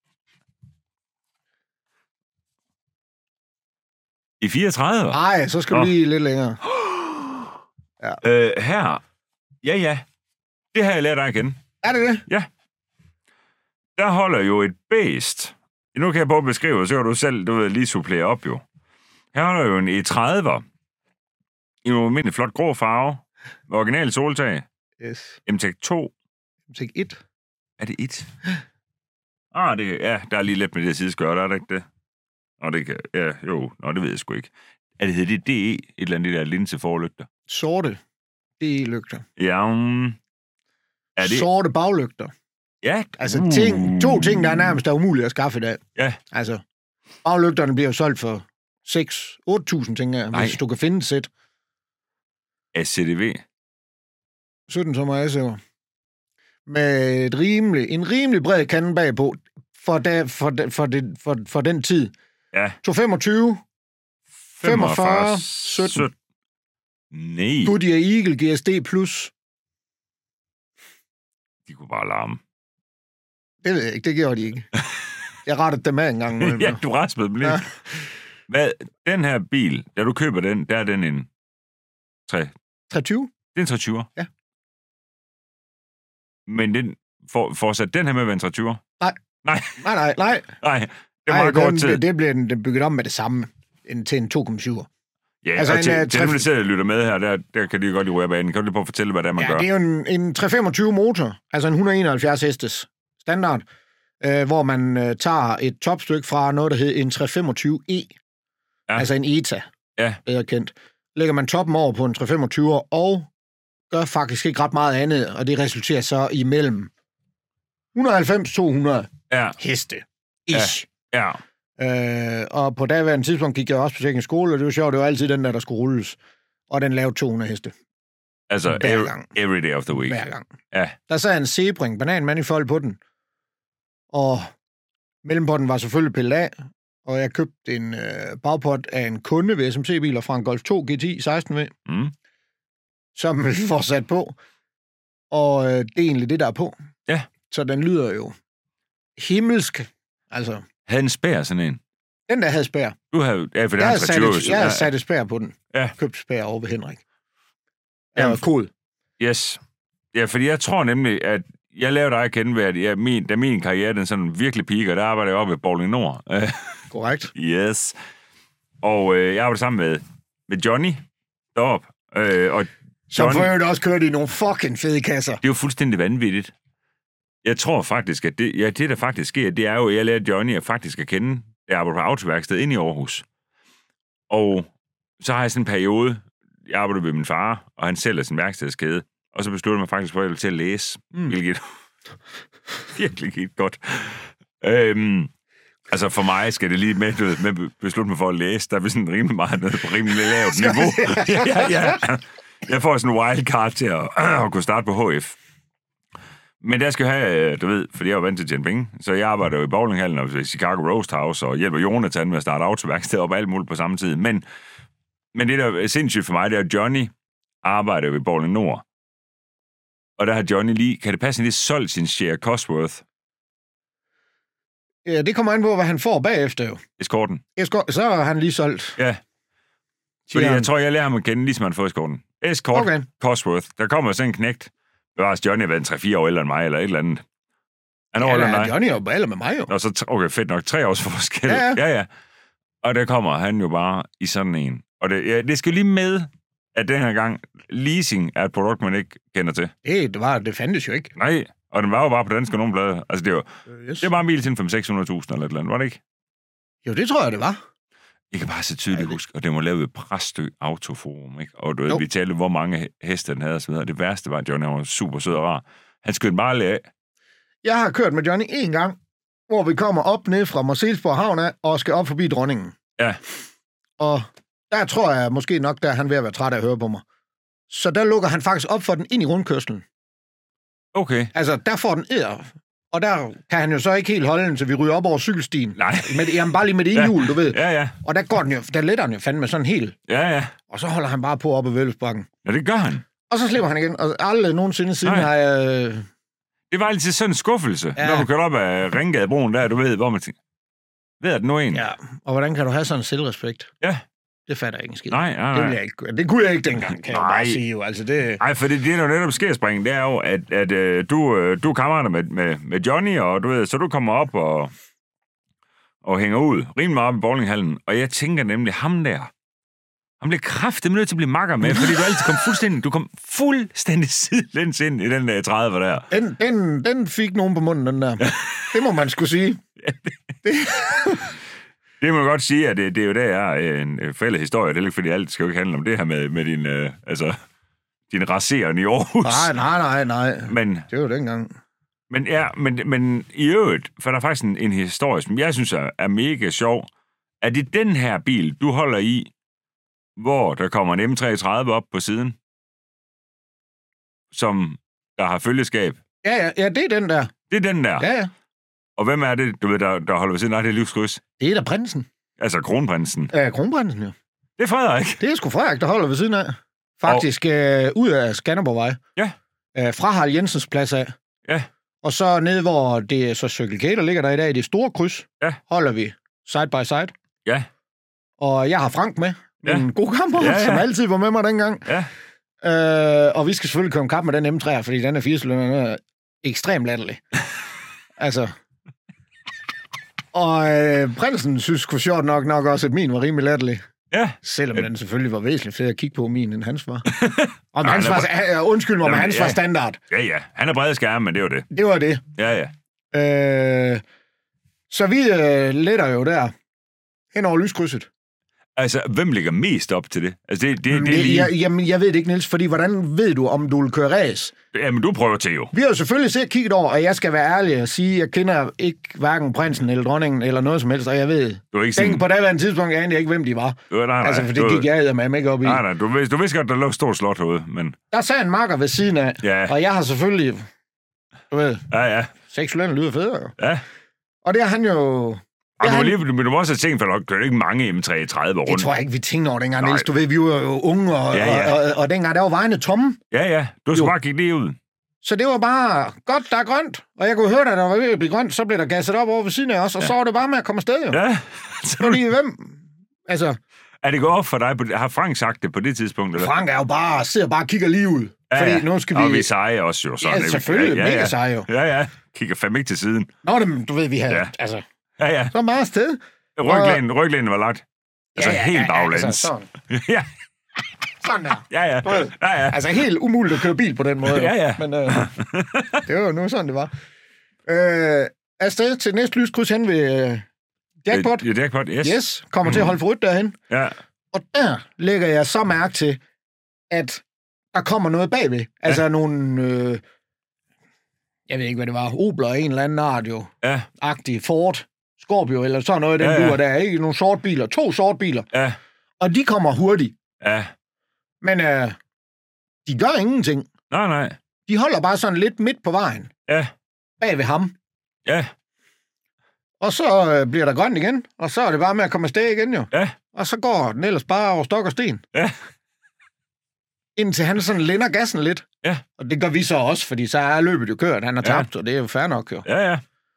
I 34? Nej, så skal du lige lidt længere. Ja. Her. Ja. Det har jeg lært dig at kende. Er det det? Ja. Der holder jo et bæst. Nu kan jeg bare beskrive, så kan du selv lige supplere op jo. Her holder jo en E30'er. I en almindelig flot grå farve. Med original soltag. Yes. MTEC 2. MTEC 1. Er det 1? Der er lige lidt med det sideskør, der er det ikke det? Det ved jeg sgu ikke. Hedder det DE, et eller andet der linseforlygter? Sorte DE-lygter. Ja, er det... Sorte baglygter. Ja. Altså to ting, der er nærmest umulige at skaffe i dag. Ja. Altså, baglygterne bliver jo solgt for 6-8.000, tænker jeg, hvis du kan finde et sæt. SCDV. 17 sommer AC'er. Med en rimelig bred kande bagpå for den tid. Ja. 225, 45, 17. Nej. Goodyear Eagle GSD Plus. De kunne bare larme. Det ved jeg ikke, det gjorde de ikke. Jeg rettede dem af en gang. Ja, du raspede dem lige. Ja. Hvad, den her bil, da du køber den, der er den en 320? Det er en 320. Ja. Men den fortsat den her med at være en 320? Nej. Nej, det var kort tid. Det bliver den bygget om med det samme til en 2,7'er. Ja, altså og til dem, der sidder og lytter med her, der kan de godt lide banen. Kan du lige prøve at fortælle, hvad det er, man gør? Ja, det er jo en 325 motor, altså en 171 hestes standard, hvor man tager et topstykke fra noget, der hedder en 325E, altså en ETA, bedre kendt. Lægger man toppen over på en 325 og gør faktisk ikke ret meget andet, og det resulterer så imellem 190-200 heste. Ish. Ja. Og på daværende tidspunkt gik jeg også på teknisk skole, og det var sjovt, det var altid den der skulle rulles. Og den lavede 200 heste. Altså every day of the week. Hver gang. Ja. Der sad en Sebring bananmanifold på den, og mellempodden var selvfølgelig pillet af, og jeg købte en bagpot af en kunde ved SMC-biler fra en Golf 2 GTI 16V, som vi får sat på. Og det er egentlig det, der er på. Ja. Så den lyder jo himmelsk. Altså, havde en spær sådan en? Den der havde spær. Du havde, for jeg havde sat et spær på den. Ja. Købt spær over ved Henrik. Kode. Yes. Ja, fordi jeg tror nemlig, at jeg lavede dig at kende ved, at da min karriere den sådan virkelig piker, der arbejdede jeg oppe ved Bowling Nord. Korrekt. Yes. Og jeg arbejdede sammen med Johnny deroppe. Og som for øvrigt også kørte i nogle fucking fede kasser. Det er jo fuldstændig vanvittigt. Jeg tror faktisk, at det der faktisk sker, det er jo, at jeg lærte Johnny at faktisk at kende, jeg arbejder på autoværksted inde i Aarhus. Og så har jeg sådan en periode, jeg arbejder ved min far, og han sælger sin værkstedskæde, og så besluttede jeg mig faktisk for til at læse, hvilket virkelig gik godt. Altså for mig skal det lige med beslutte mig for at læse, der er vi sådan rimelig meget nede på rimelig lavt niveau. Ja. Jeg får sådan en wildcard til at kunne starte på HF. Men der skal jeg have, du ved, fordi jeg var vant til at tjene penge, så jeg arbejder jo i bowlinghallen og i Chicago Roast House og hjælper Jonathan med at starte autoværksted op alt muligt på samme tid. Men det, der er sindssygt for mig, det er, at Johnny arbejder jo i Bowling Nord. Og der har Johnny lige, kan det passe, lige solgt sin share Cosworth? Ja, det kommer an på, hvad han får bagefter jo. Eskorten. Så har han lige solgt. Ja. Fordi jeg tror, jeg lærer ham at kende, ligesom han får eskorten. Escort, okay. Cosworth. Der kommer sådan en knægt. Johnny har været 3-4 år ældre end mig, eller et eller andet. Johnny er jo ældre med mig jo. Og så, okay, fedt nok, 3 års forskel. Ja. Og der kommer han jo bare i sådan en. Og det skal lige med, at den her gang, leasing er et produkt, man ikke kender til. Det fandtes jo ikke. Nej, og den var jo bare på danske nummerplader. Altså, det var bare en bil til 500-600.000 eller et eller andet, var det ikke? Jo, det tror jeg, det var. Jeg kan bare så tydeligt huske, og det var lavet ved Præstø Autoforum, ikke? Og du ved, vi talte, hvor mange heste den havde og så videre. Det værste var, at Johnny var super sød og rar. Han skød bare lidt af. Jeg har kørt med Johnny en gang, hvor vi kommer op ned fra Marselisborg Havn af, og skal op forbi Dronningen. Ja. Og der tror jeg måske nok, der han ved at være træt af at høre på mig. Så der lukker han faktisk op for den ind i rundkørslen. Okay. Altså, der får den og der kan han jo så ikke helt holde den, så vi ryger op over cykelstien. Nej. Bare lige med det ene hjul, du ved. Ja. Og der går den jo, der letter han jo fandme sådan helt. Ja. Og så holder han bare på oppe ved Vælvesbakken. Ja, det gør han. Og så slipper han igen, og aldrig nogensinde siden har jeg... Det var altid sådan en skuffelse, når du kørte op af Ringgadebroen der, du ved, hvor man tænker, ved at nu en? Ja, og hvordan kan du have sådan en selvrespekt? Ja. Det fatter jeg ikke en skid. Nej. Det kunne jeg ikke dengang, kan jeg bare sige jo. Altså, det... Nej, for det er jo netop skærspringen, det er jo, at du er kammerater med Johnny, og du ved, så du kommer op og hænger ud, rimelig meget op i bowlinghallen, og jeg tænker nemlig, ham bliver kraftigt nødt til at blive makker med, fordi du kom fuldstændig sidelæns ind i den der 30'er der. Den fik nogen på munden, den der. Det må man sgu sige. Det må jeg godt sige, at det er jo der er en fælles historie. Det er ikke, fordi alt skal jo ikke handle om det her med din raseren i Aarhus. Nej. Men, det var jo dengang. Men i øvrigt, for der er faktisk en historie, som jeg synes er mega sjov. Er det den her bil, du holder i, hvor der kommer en M33 op på siden, som der har følgeskab? Ja, det er den der. Det er den der? Ja. Og hvem er det, du ved, der holder ved siden af det livskryds? Det er da prinsen. Altså kronprinsen? Ja, kronprinsen, ja. Det er Frederik. Det er sgu Frederik, der holder ved siden af. Faktisk ud af Skanderborgvej. Ja. Fra Harald Jensens plads af. Ja. Og så ned, hvor det er så Circle K, der ligger der i dag, i det store kryds, holder vi side by side. Ja. Og jeg har Frank med, en god kammerat, som altid var med mig dengang. Ja. Og vi skal selvfølgelig køre en kamp med den M3'er, fordi den er 4-cylinder ekstremt latterlig. Altså. Og prinsen synes sgu sjovt nok også, at min var rimelig latterlig. Ja. Selvom den selvfølgelig var væsentligt fed at kigge på min, end hans var. Og hans var, undskyld mig, men hans var standard. Ja. Han er brede skærme, men det var det. Det var det. Ja. Så vi letter jo der hen over lyskrydset. Altså, hvem ligger mest op til det? Altså, det er lige... Jamen, jeg ved det ikke, Niels, fordi hvordan ved du, om du vil køre race? Jamen, du prøver til jo. Vi har jo selvfølgelig kigget over, og jeg skal være ærlig og sige, at jeg kender ikke hverken prinsen eller dronningen eller noget som helst, og jeg ved... Du er ikke sådan... På daværende tidspunkt anede jeg ikke, hvem de var. Nej. Altså, for det gik jeg med ikke op i. Nej, du vidste godt, der lå et stort slot herude, men... Der sad en makker ved siden af, og jeg har selvfølgelig... Du ved... Ja. Seksuelt lyder federe. Ja. Og det har han jo... Men du må også have tænkt, for der kører ikke mange M33 rundt. Det tror jeg ikke, vi tænkte over dengang, Niels. Du ved, vi var jo unge, og dengang der var vejene tomme. Ja. Du skulle bare kigge lige ud. Så det var bare, godt, der er grønt. Og jeg kunne høre, at der var ved at blive grønt, så blev der gasset op over ved siden af os, og så var det bare med at komme afsted, jo. Ja. Fordi hvem? Altså... Er det gået op for dig? Har Frank sagt det på det tidspunkt? Eller? Frank er jo bare, sidder bare og kigger lige ud. Fordi nu skal vi... Og vi seje også jo. Sådan, ja, selvfølgelig. Mega seje jo. Ja. Kigger fandme ikke til siden. Nå, du ved, vi havde... Altså... Ja. Så bare afsted. Ryglænen var lagt. Altså helt baglæns. Altså sådan. Ja. Sådan der. Ja. Altså helt umuligt at køre bil på den måde. Ja. Men det var jo nu sådan, det var. Afsted til næste lyskryds hen ved Jackpot. Ja, Jackpot, yes. Yes, kommer til at holde for rødt derhen. Ja. Og der lægger jeg så mærke til, at der kommer noget bagved. Altså nogle... jeg ved ikke, hvad det var. Opler af en eller anden art jo. Ja. Agtig Ford, Scorpio eller sådan noget. Den duer der. Ikke nogle sortbiler. 2 sortbiler. Ja. Og de kommer hurtigt. Ja. Men de gør ingenting. Nej. De holder bare sådan lidt midt på vejen. Ja. Bag ved ham. Ja. Og så bliver der grønt igen. Og så er det bare med at komme afsted igen jo. Ja. Og så går den ellers bare over stok og sten. Ja. Indtil han sådan lænder gassen lidt. Ja. Og det gør vi så også, fordi så er løbet jo kørt. Han har tabt, og det er jo fair nok jo. Ja.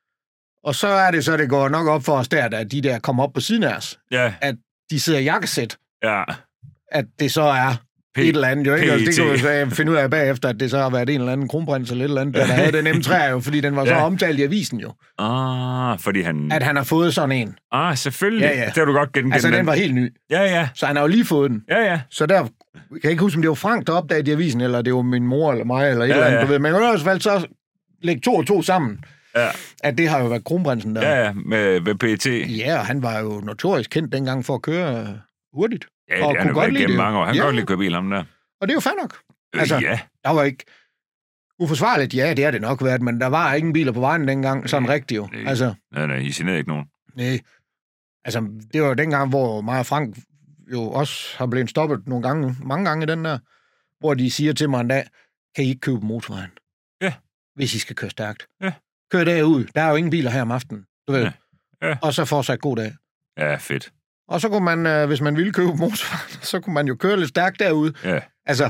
Og så er det så, det går nok op for os der, at de der kommer op på siden af os. Ja. At de sidder i jakkesæt. Ja. At det så er et eller andet, jo ikke? Altså, det kan vi så finde ud af bagefter, at det så har været en eller anden kronprins eller et eller andet, der havde den M3 jo, fordi den var så omtalt i avisen jo. Fordi han... At han har fået sådan en. Selvfølgelig. Ja. Det har du godt genkende. Altså, den var helt ny. Ja. Så han har jo lige fået den. Ja. Så der... Jeg kan ikke huske, om det var Frank, der opdagede i avisen, eller det var min mor eller mig, eller et eller andet, du ved. Men jeg kan også valgt så lægge 2 og 2 sammen. Ja. At det har jo været kronprinsen der. Ja, med PET. Ja, og han var jo notorisk kendt dengang for at køre hurtigt. Ja, det har han været igennem mange år. Han kan godt lide køre bil, ham der. Og det er jo fair nok. Altså, der var ikke uforsvarligt, ja, det er det nok været, men der var ingen biler på vejen dengang, sådan rigtigt jo. Nej. Altså, Nej, I generede ikke nogen. Nej. Altså, det var jo dengang, hvor mig og Frank jo også har blevet stoppet mange gange i den der, hvor de siger til mig en dag, kan I ikke købe motorvejen? Ja. Hvis I skal køre stærkt. Ja. Kør derud. Der er jo ingen biler her om aftenen. Du ved. Ja. Og så fortsat god dag. Ja, fedt. Og så kunne man, hvis man ville købe motorvejen, så kunne man jo køre lidt stærkt derude. Ja. Altså,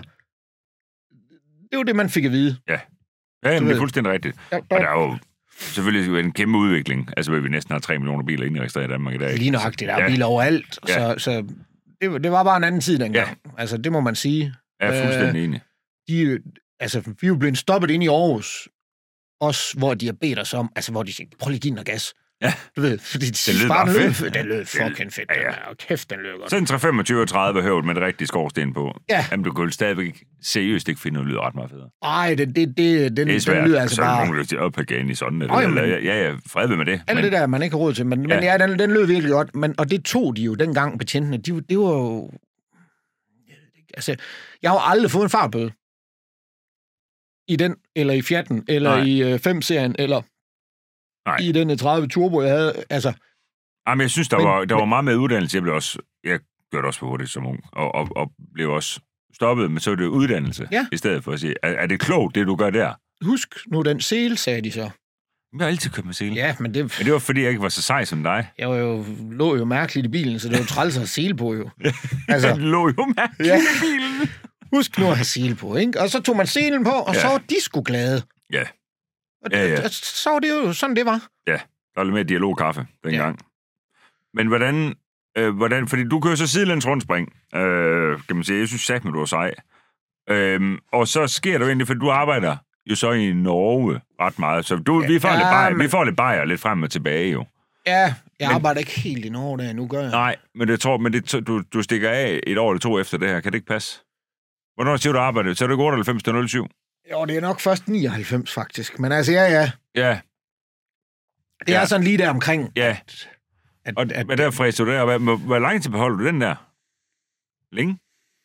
det var det, man fik at vide. Ja, det er fuldstændig rigtigt. Og der er jo selvfølgelig en kæmpe udvikling. Altså, vi næsten har 3 millioner biler indregistreret i Danmark i dag. Lige nøjagtigt. Der er biler overalt. Ja. Så det var bare en anden tid dengang. Ja. Altså, det må man sige. Jeg er fuldstændig enig. Vi er jo blevet stoppet ind i Aarhus. Også hvor de har bedt os om, altså hvor de siger, prøv lige at give den noget gas. Ja. Du ved, fordi det lød bare fedt. Den lød fucking fedt. Ja. Og kæft, den lød godt. Sådan 325 og 30 høvd med det rigtige skorsten på. Ja. Jamen, du kunne stadigvæk seriøst ikke finde noget, lyder ret meget federe. Nej, den lyder altså bare... Så er nogen lyst til at opagane i sådan. Ja, fred ved med det. Alt det der, man ikke har råd til. Men den lød virkelig godt. Og det tog de jo dengang, betjentene. Det var jo... Altså, jeg har jo aldrig fået en fartbøde. i den, eller i Fiat'en, eller i 5-serien, eller i den 30 Turbo, jeg havde. Altså, men jeg synes, der var meget med uddannelse. Jeg gjorde det også for hurtigt som ung, og blev også stoppet, men så er det uddannelse, i stedet for at sige, er det klogt, det du gør der? Husk nu den sele, sagde de så. Jeg har altid købt med sele. Ja, men det var, fordi jeg ikke var så sej som dig. Jeg lå jo mærkeligt i bilen, så det var træls at have sele på, jo. Altså, jeg lå jo mærkeligt i bilen. Husk nu at have sele på, ikke? Og så tog man selen på, og så var de sgu glade. Ja. Og så var det jo sådan, det var. Ja, der var lidt mere dialogkaffe dengang. Men hvordan, fordi du kører så sidelæns rundspring, kan man sige, jeg synes sagt, du var sej. Og så sker det jo egentlig, for du arbejder jo så i Norge ret meget, så vi får lidt bajer lidt frem og tilbage jo. Ja, jeg arbejder ikke helt i Norge der, nu gør jeg. Nej, men du stikker af et år eller 2 efter det her, kan det ikke passe? Hvornår siger du arbejde? Så er det 98 til 07? Jo, det er nok først 99 faktisk, men altså ja. Ja. Det er sådan lige der omkring. Ja. Men der fræser du der, hvor lang tid beholder du den der? Længe?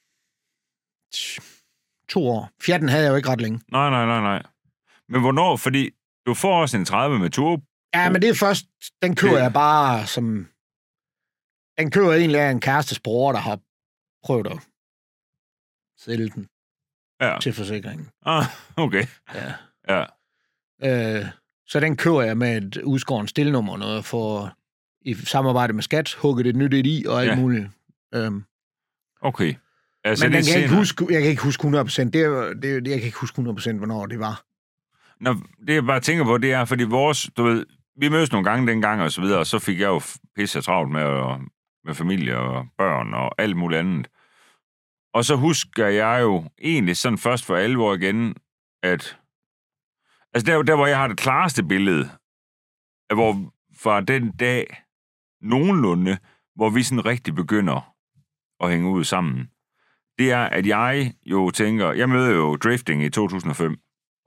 2 år. Fiat'en havde jeg jo ikke ret længe. Nej. Men hvornår? Fordi du får også en 30 med turbo. Ja, men det er først, den kører jeg bare som... Den kører egentlig af en kærestes bror, der har prøvet at sælge den til forsikringen. Okay. Ja. Så den kører jeg med et udskåret stilnummer og noget, for i samarbejde med Skat, hugget et nyt i og alt muligt. Okay. Altså, men jeg kan ikke huske 100%. Jeg kan ikke huske 100%, hvornår det var. Nå, det jeg bare tænker på, det er, fordi vi mødes nogle gange dengang og så videre, og så fik jeg jo pisse travlt med familie og børn og alt muligt andet. Og så husker jeg jo egentlig sådan først for alvor igen, at altså der hvor jeg har det klareste billede, hvor fra den dag nogenlunde, hvor vi sådan rigtig begynder at hænge ud sammen, det er, at jeg jo tænker, jeg møder jo drifting i 2005,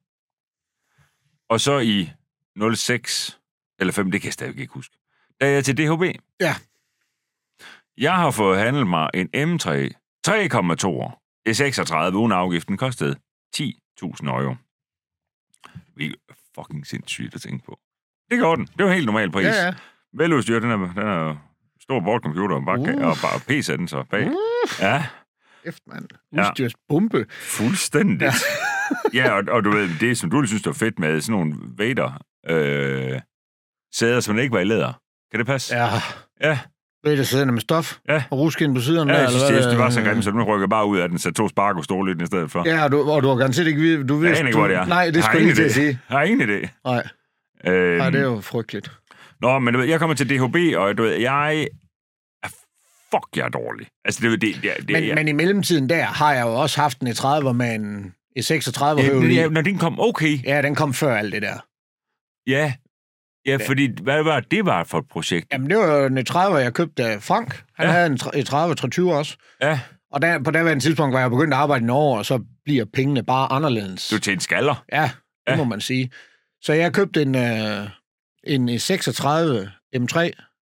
og så i 06 eller 5, det kan jeg stadig ikke huske, da jeg er til DHB. Ja. Jeg har fået handlet mig en M3 3,2 E36 uden afgiften, kostede 10.000 euro. Det er fucking sindssygt at tænke på. Det går den. Det var helt normal pris. Ja. Veludstyret, den er stor bordcomputer, og bare PC den så bag. Ja. Efter, mand. Udstyrsbombe. Fuldstændigt. Ja, og du ved, det som du synes, det var fedt med, sådan nogle Vader sæder, som ikke var i læder. Kan det passe? Ja. Vader sæderne med stof? Ja. Og ruskin på siderne? Ja, jeg synes, det var så grimt, så den rykker bare ud af den, så 2 Sparko-stole i stedet for. Ja, og du har garanteret ikke vide, du vidste... Jeg ikke, hvor det er. Nej, det skulle jeg ikke til at sige. Jeg har ingen idé. Nej. Nej, det er jo frygteligt. Nå, men du ved, jeg kommer til DHB, og du ved, jeg er dårlig. Altså, men i mellemtiden der har jeg jo også haft en E30 med en E36 ja, når den kom, okay. Ja, den kom før alt det der. Ja, fordi hvad var det var for et projekt? Jamen, det var jo en E30, jeg købte af Frank. Han havde en E30 320 også. Ja. Og på daværende tidspunkt var jeg begyndt at arbejde i Norge, og så bliver pengene bare anderledes. Du tjente skaller. Ja, det må man sige. Så jeg købte en E36 M3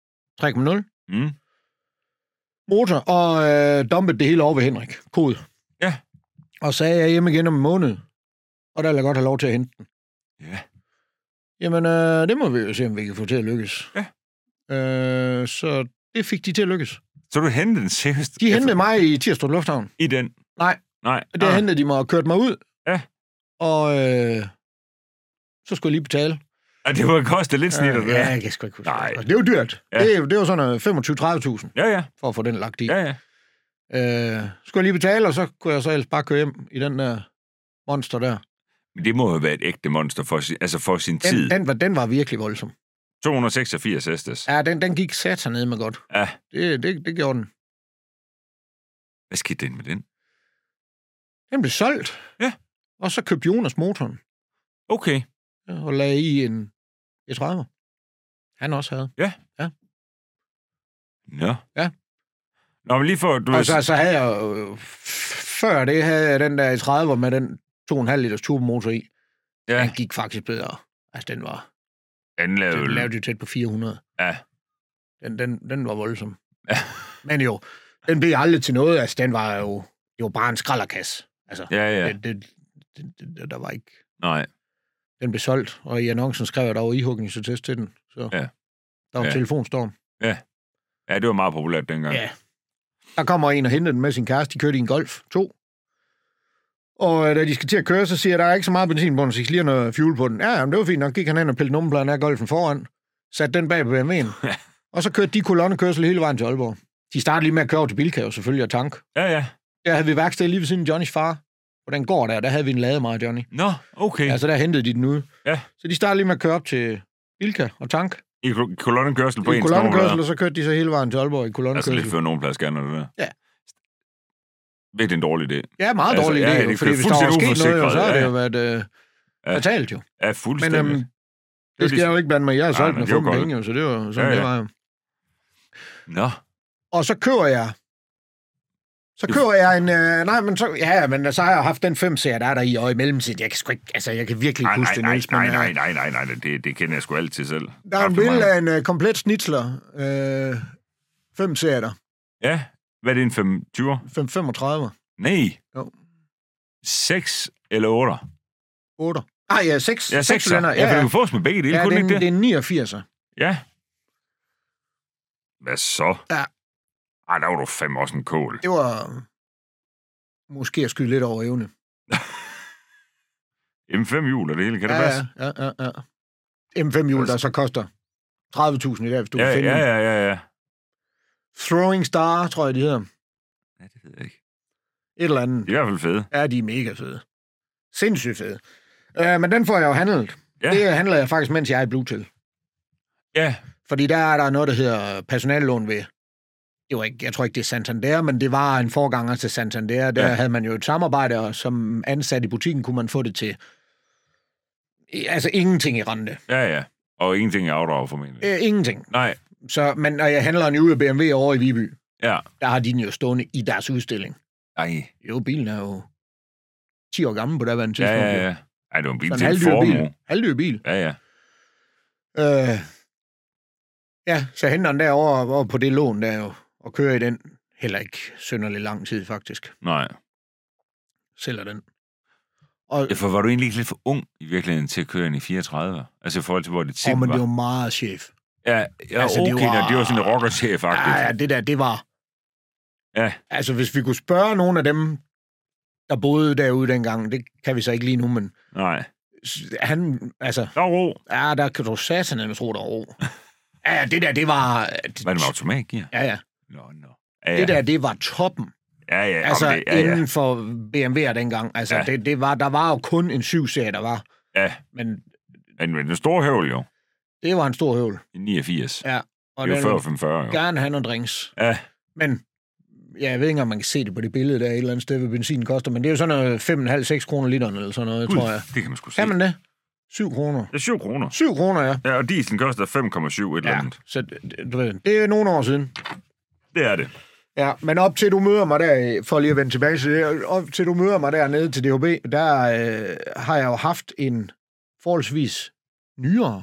3.0 motor, og dumpede det hele over ved Henrik Kode. Ja. Og sagde jeg hjem igen om en måned, og der vil jeg godt have lov til at hente den. Ja. Jamen, det må vi jo se, om vi kan få til at lykkes. Ja. Så det fik de til at lykkes. Så du hentede den seriøst? De hentede mig i Tirstrup Lufthavn. I den? Nej. Der hentede de mig og kørte mig ud. Ja. Og så skulle jeg lige betale. Og det var kostet lidt snit, ja, jeg kan sgu ikke huske. Nej. Det er jo dyrt. Ja. Det var sådan 25-30.000. Ja. For at få den lagt i. Ja. Skulle jeg lige betale, og så kunne jeg så ellers bare køre hjem i den der monster der. Men det må jo være et ægte monster for sin tid. Den var virkelig voldsom. 286 hestes. Ja, den gik satan ned med godt. Ja. Det gjorde den. Hvad skete den med den? Den blev solgt. Ja. Og så købte Jonas motoren. Okay. Og lagde i en E30. Han også havde. Ja. Nå. Ja. Nå, men lige for... Og så havde jeg før det havde jeg den der E30 med den 2,5 liters turbomotor i. Ja. Den gik faktisk bedre. Altså, den var... Den lavede jo tæt på 400. Ja. Den var voldsom. Ja. Men jo, den blev aldrig til noget. Altså, den var jo... Det var bare en skralderkasse. Altså, ja. der var ikke... Nej. Den blev solgt, og i annoncen skrev jeg, der var ihugningsattest til den. Så der var telefonstorm. Ja. Ja, det var meget populært dengang. Ja. Der kommer en og henter den med sin kæreste. De kørte i en Golf 2. Og da de skal til at køre, så siger jeg, der er ikke så meget benzin på den, så I skal lige have noget fuel på den. Ja, men det var fint nok. Gik han hen og pillede nummerpladen af Golfen foran. Satte den bag på BMW'en. Ja. Og så kørte de kolonnekørsel hele vejen til Aalborg. De startede lige med at køre over til Bilka, jo selvfølgelig, og tank. Ja. Der havde vi værksted lige ved siden af Johnnys far. På den gård der havde vi en lade meget, Johnny. Nå, okay. Altså, der hentede de den ud. Ja. Så de startede lige med at køre op til Bilka og tank. I kolonnekørsel på I ens kolonnekørsel, og så kørte de så hele vejen til Aalborg i kolonnekørsel. Altså lidt før nogen plads gerne, det der. Ja. Virkelig en dårlig idé. Ja, meget dårlig idé, jo, fordi hvis der var sket noget, jo, så har det jo været fatalt, jo. Ja, fuldstændig. Men det skal jeg jo ikke blande mig. Jeg har solgt den og fået penge, jo, så det var sådan, det var jo. Nå. Og så kører jeg... men så har jeg haft den 5-serie, der er der i, og i mellemtiden. Jeg kan sgu ikke... Altså, jeg kan virkelig ikke huske det. Nej. Det kender jeg sgu altid selv. Der er en billede af en komplet snitsler. 5-serie der. Ja. Hvad er det, en 520? 535. Nej. Jo. 6 eller 8? 8. Ah, ja, 6. Ja, 6. Ja, for du kan fås med begge dele, ja, kunne ikke det? Det er 89. Ja. Hvad så? Ja. Ej, der var du fandme også en kål. Det var måske at skyde lidt over evne. M5-hjul og det hele, kan det passe? Ja. M5-hjul, der så koster 30.000 i dag, hvis du kan finde dem. Ja. Throwing Star, tror jeg, de hedder. Ja, det ved jeg ikke. Et eller andet. De er i hvert fald fede. Ja, de er mega fede. Sindssygt fede. Men den får jeg jo handlet. Ja. Det handler jeg faktisk, mens jeg er i Blue til. Ja. Fordi der er der noget, der hedder personallån ved. Det var ikke, jeg tror ikke, det er Santander, men det var en forganger til Santander. Der havde man jo et samarbejde, og som ansat i butikken kunne man få det til. Altså ingenting i rente. Ja. Og ingenting i afdrag formentlig. Ingenting. Nej. Så, men når jeg handler en ud af BMW over i Viby, Ja. der har de den jo stående i deres udstilling. Ej. Jo, bilen er jo 10 år gammel på der tidspunkt. Ja. Ej, det var en bil så til en formue. Halvdyr bil. Ja. Ja, så henter den derovre på det lån der jo, og kører i den heller ikke synderligt lang tid, faktisk. Nej. Sælger den. Og, ja, for var du egentlig ikke lidt for ung i virkeligheden til at køre ind i 34? Altså i forhold til, hvor det tit var. men det var meget chef. Ja, altså, okay, det var sådan en rockerchef, faktisk. Ja, det var... Ja. Altså, hvis vi kunne spørge nogle af dem, der boede derude dengang, det kan vi så ikke lige nu, men... Nej. Han, altså... Der var ro. Ja, der kan du satane tro, der var ro. Ja, det var... Var det med automatgear? Ja. Nå. Ja. Det var toppen. Ja. Altså, inden for BMW'er dengang. Altså, der var jo kun en 7-serie, der var. Ja. Men den store høvl, jo. Det var en stor høvl. I 89. Ja. Og det var før 45, jo. Gerne have nogle drinks. Ja. Men jeg ved ikke, om man kan se det på det billede, der et eller andet sted, hvad benzinen koster, men det er jo sådan noget 5,5-6 kroner literen, eller sådan noget, tror jeg. Det kan man sgu se. Kan man det? 7 kroner. Det er 7 kroner. 7 kroner, ja. Ja, og dieselen koster 5,7 et eller andet. Så du ved, det er nogle år siden. Det er det. Ja, men op til du møder mig der, for lige at vende tilbage til det, op til du møder mig dernede til DHB, der har jeg jo haft en forholdsvis nyere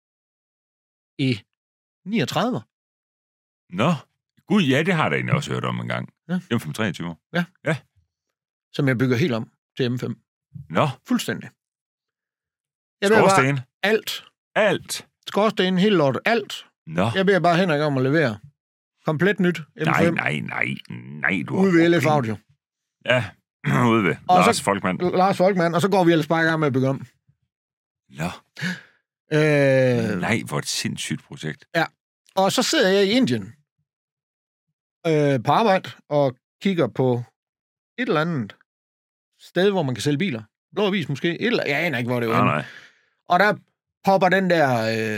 i 39. Nå, gud, ja, det har jeg da egentlig også hørt om en gang. Ja. M523. Ja. Som jeg bygger helt om til M5. Nå. Fuldstændig. Skorsten? Alt. Skorsten, helt lort, alt. Nå. Jeg beder bare Henrik om at levere. Komplet nyt M5. Nej. Ude ved LF Audio. Ja, ude ved Lars Folkmann. Og så går vi ellers bare i gang med at bygge om. Nå. Nej, hvor et sindssygt projekt. Ja. Og så sidder jeg i Indien på arbejde og kigger på et eller andet sted, hvor man kan sælge biler. Blå Avis måske. Jeg aner ikke, hvor det var. Nej. Og der popper den der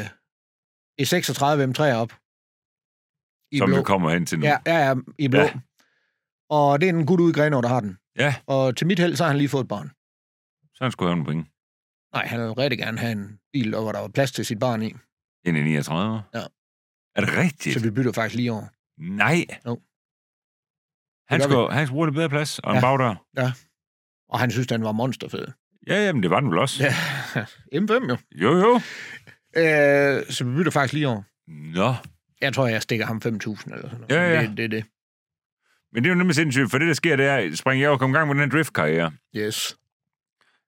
E36 M3 op. Som blå. Vi kommer hen til nu. Ja, i blå. Ja. Og det er en gut ude i Grenaa, der har den. Ja. Og til mit held, så har han lige fået et barn. Så han skulle have nogle penge. Nej, han ville rigtig gerne have en bil, hvor der var plads til sit barn i. En i 39? Ja. Er det rigtigt? Så vi bytter faktisk lige over. Nej. Jo. Han skulle bruge det bedre plads, og en bagdør. Ja. Og han synes, den var monsterfed. Ja, jamen, det var den vel også. Ja. M5 jo. Jo. Så vi bytter faktisk lige over. Nå. Jeg tror, jeg stikker ham 5.000 eller sådan noget. Ja. Det er det. Men det er jo nemlig sindssygt, for det, der sker, det er, springer jeg jo komme i gang med den her driftkarriere. Yes.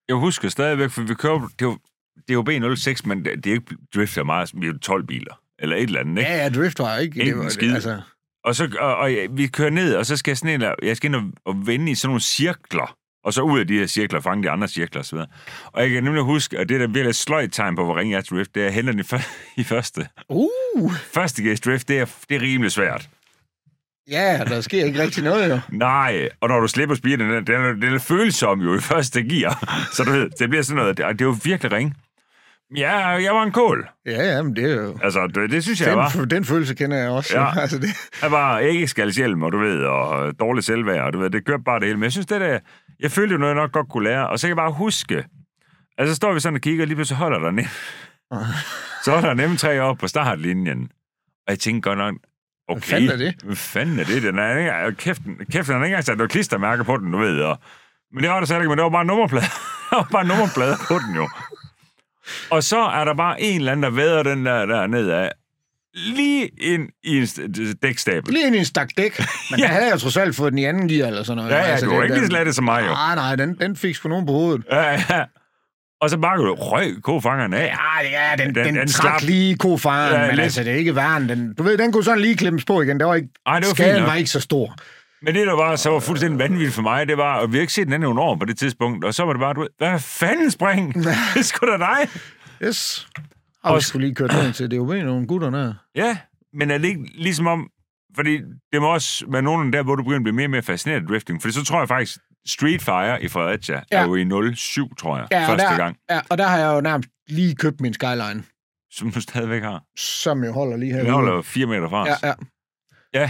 Jeg husker stadigvæk, for vi kører... Det er jo B06, men det er ikke drifter meget. Vi er jo 12 biler. Eller et eller andet, ikke? Ja, drifter ikke. Ikke en skid. Altså... Og vi kører ned, og så skal jeg skal ind og vende i sådan nogle cirkler. Og så ud af de her cirkler, fange de andre cirkler osv. Og jeg kan nemlig huske, at det der virkelig sløjt tegn på, hvor ringe er drift, det er at hente den i første. Første gears drift, det er rimelig svært. Ja, der sker ikke rigtig noget, jo. Nej, og når du slipper speeden, den er følsom jo i første gear. Så du ved, det bliver sådan noget, det er jo virkelig ringe. Ja, jeg var en kål. Ja, men det er jo... Altså, det synes jeg var. Den følelse kender jeg også. Ja. Altså, det... Jeg var ikke skalshjelm, og du ved, og dårlig selvværd, og du ved, det kørte bare det hele. Men jeg synes, det der, jeg følte jo noget, jeg nok godt kunne lære, og så kan jeg bare huske, altså så står vi sådan og kigger, og lige pludselig holder der så holder der M3 op på startlinjen. Og jeg tænkte godt nok, okay. Hvad fanden er det? Den er ikke, kæft, den har ikke engang sat noget klistermærke på den, du ved. Men det var der slet ikke, men det var bare nummerplade. Der var bare nummerplade på den jo. Og så er der bare en eller anden, der væder den der nedad. Lige ind i en dækstabel. Lige ind i en stak dæk. Men der havde jeg trods alt fået den i anden gear eller sådan noget. Ja, altså, du var ikke lige så let som mig, jo. Nej, den fik sgu nogen på hovedet. Ja. Og så bakker du kofangeren af. Ja, den trak lige kofangeren, men altså, det er ikke værre. Du ved, den kunne sådan lige klemmes på igen. Skaden var ikke så stor. Men det, der var så var fuldstændig vanvittigt for mig, det var, og vi har ikke set den anden nogle år på det tidspunkt, og så var det bare, du ved, hvad fanden spring? Det er sgu da dig. Yes. Og vi skulle lige køre den til DOB, nogle gutter der. Ja, men er det ikke ligesom om, fordi det må også være nogen der, hvor du begynder at blive mere og mere fascineret af drifting, for så tror jeg faktisk, Street Fire i Fredericia er jo i 07, tror jeg, første gang. Ja, og der har jeg jo nærmest lige købt min Skyline. Som du stadigvæk har. Som jeg holder lige herude. Den holder 4 meter fra os. Ja.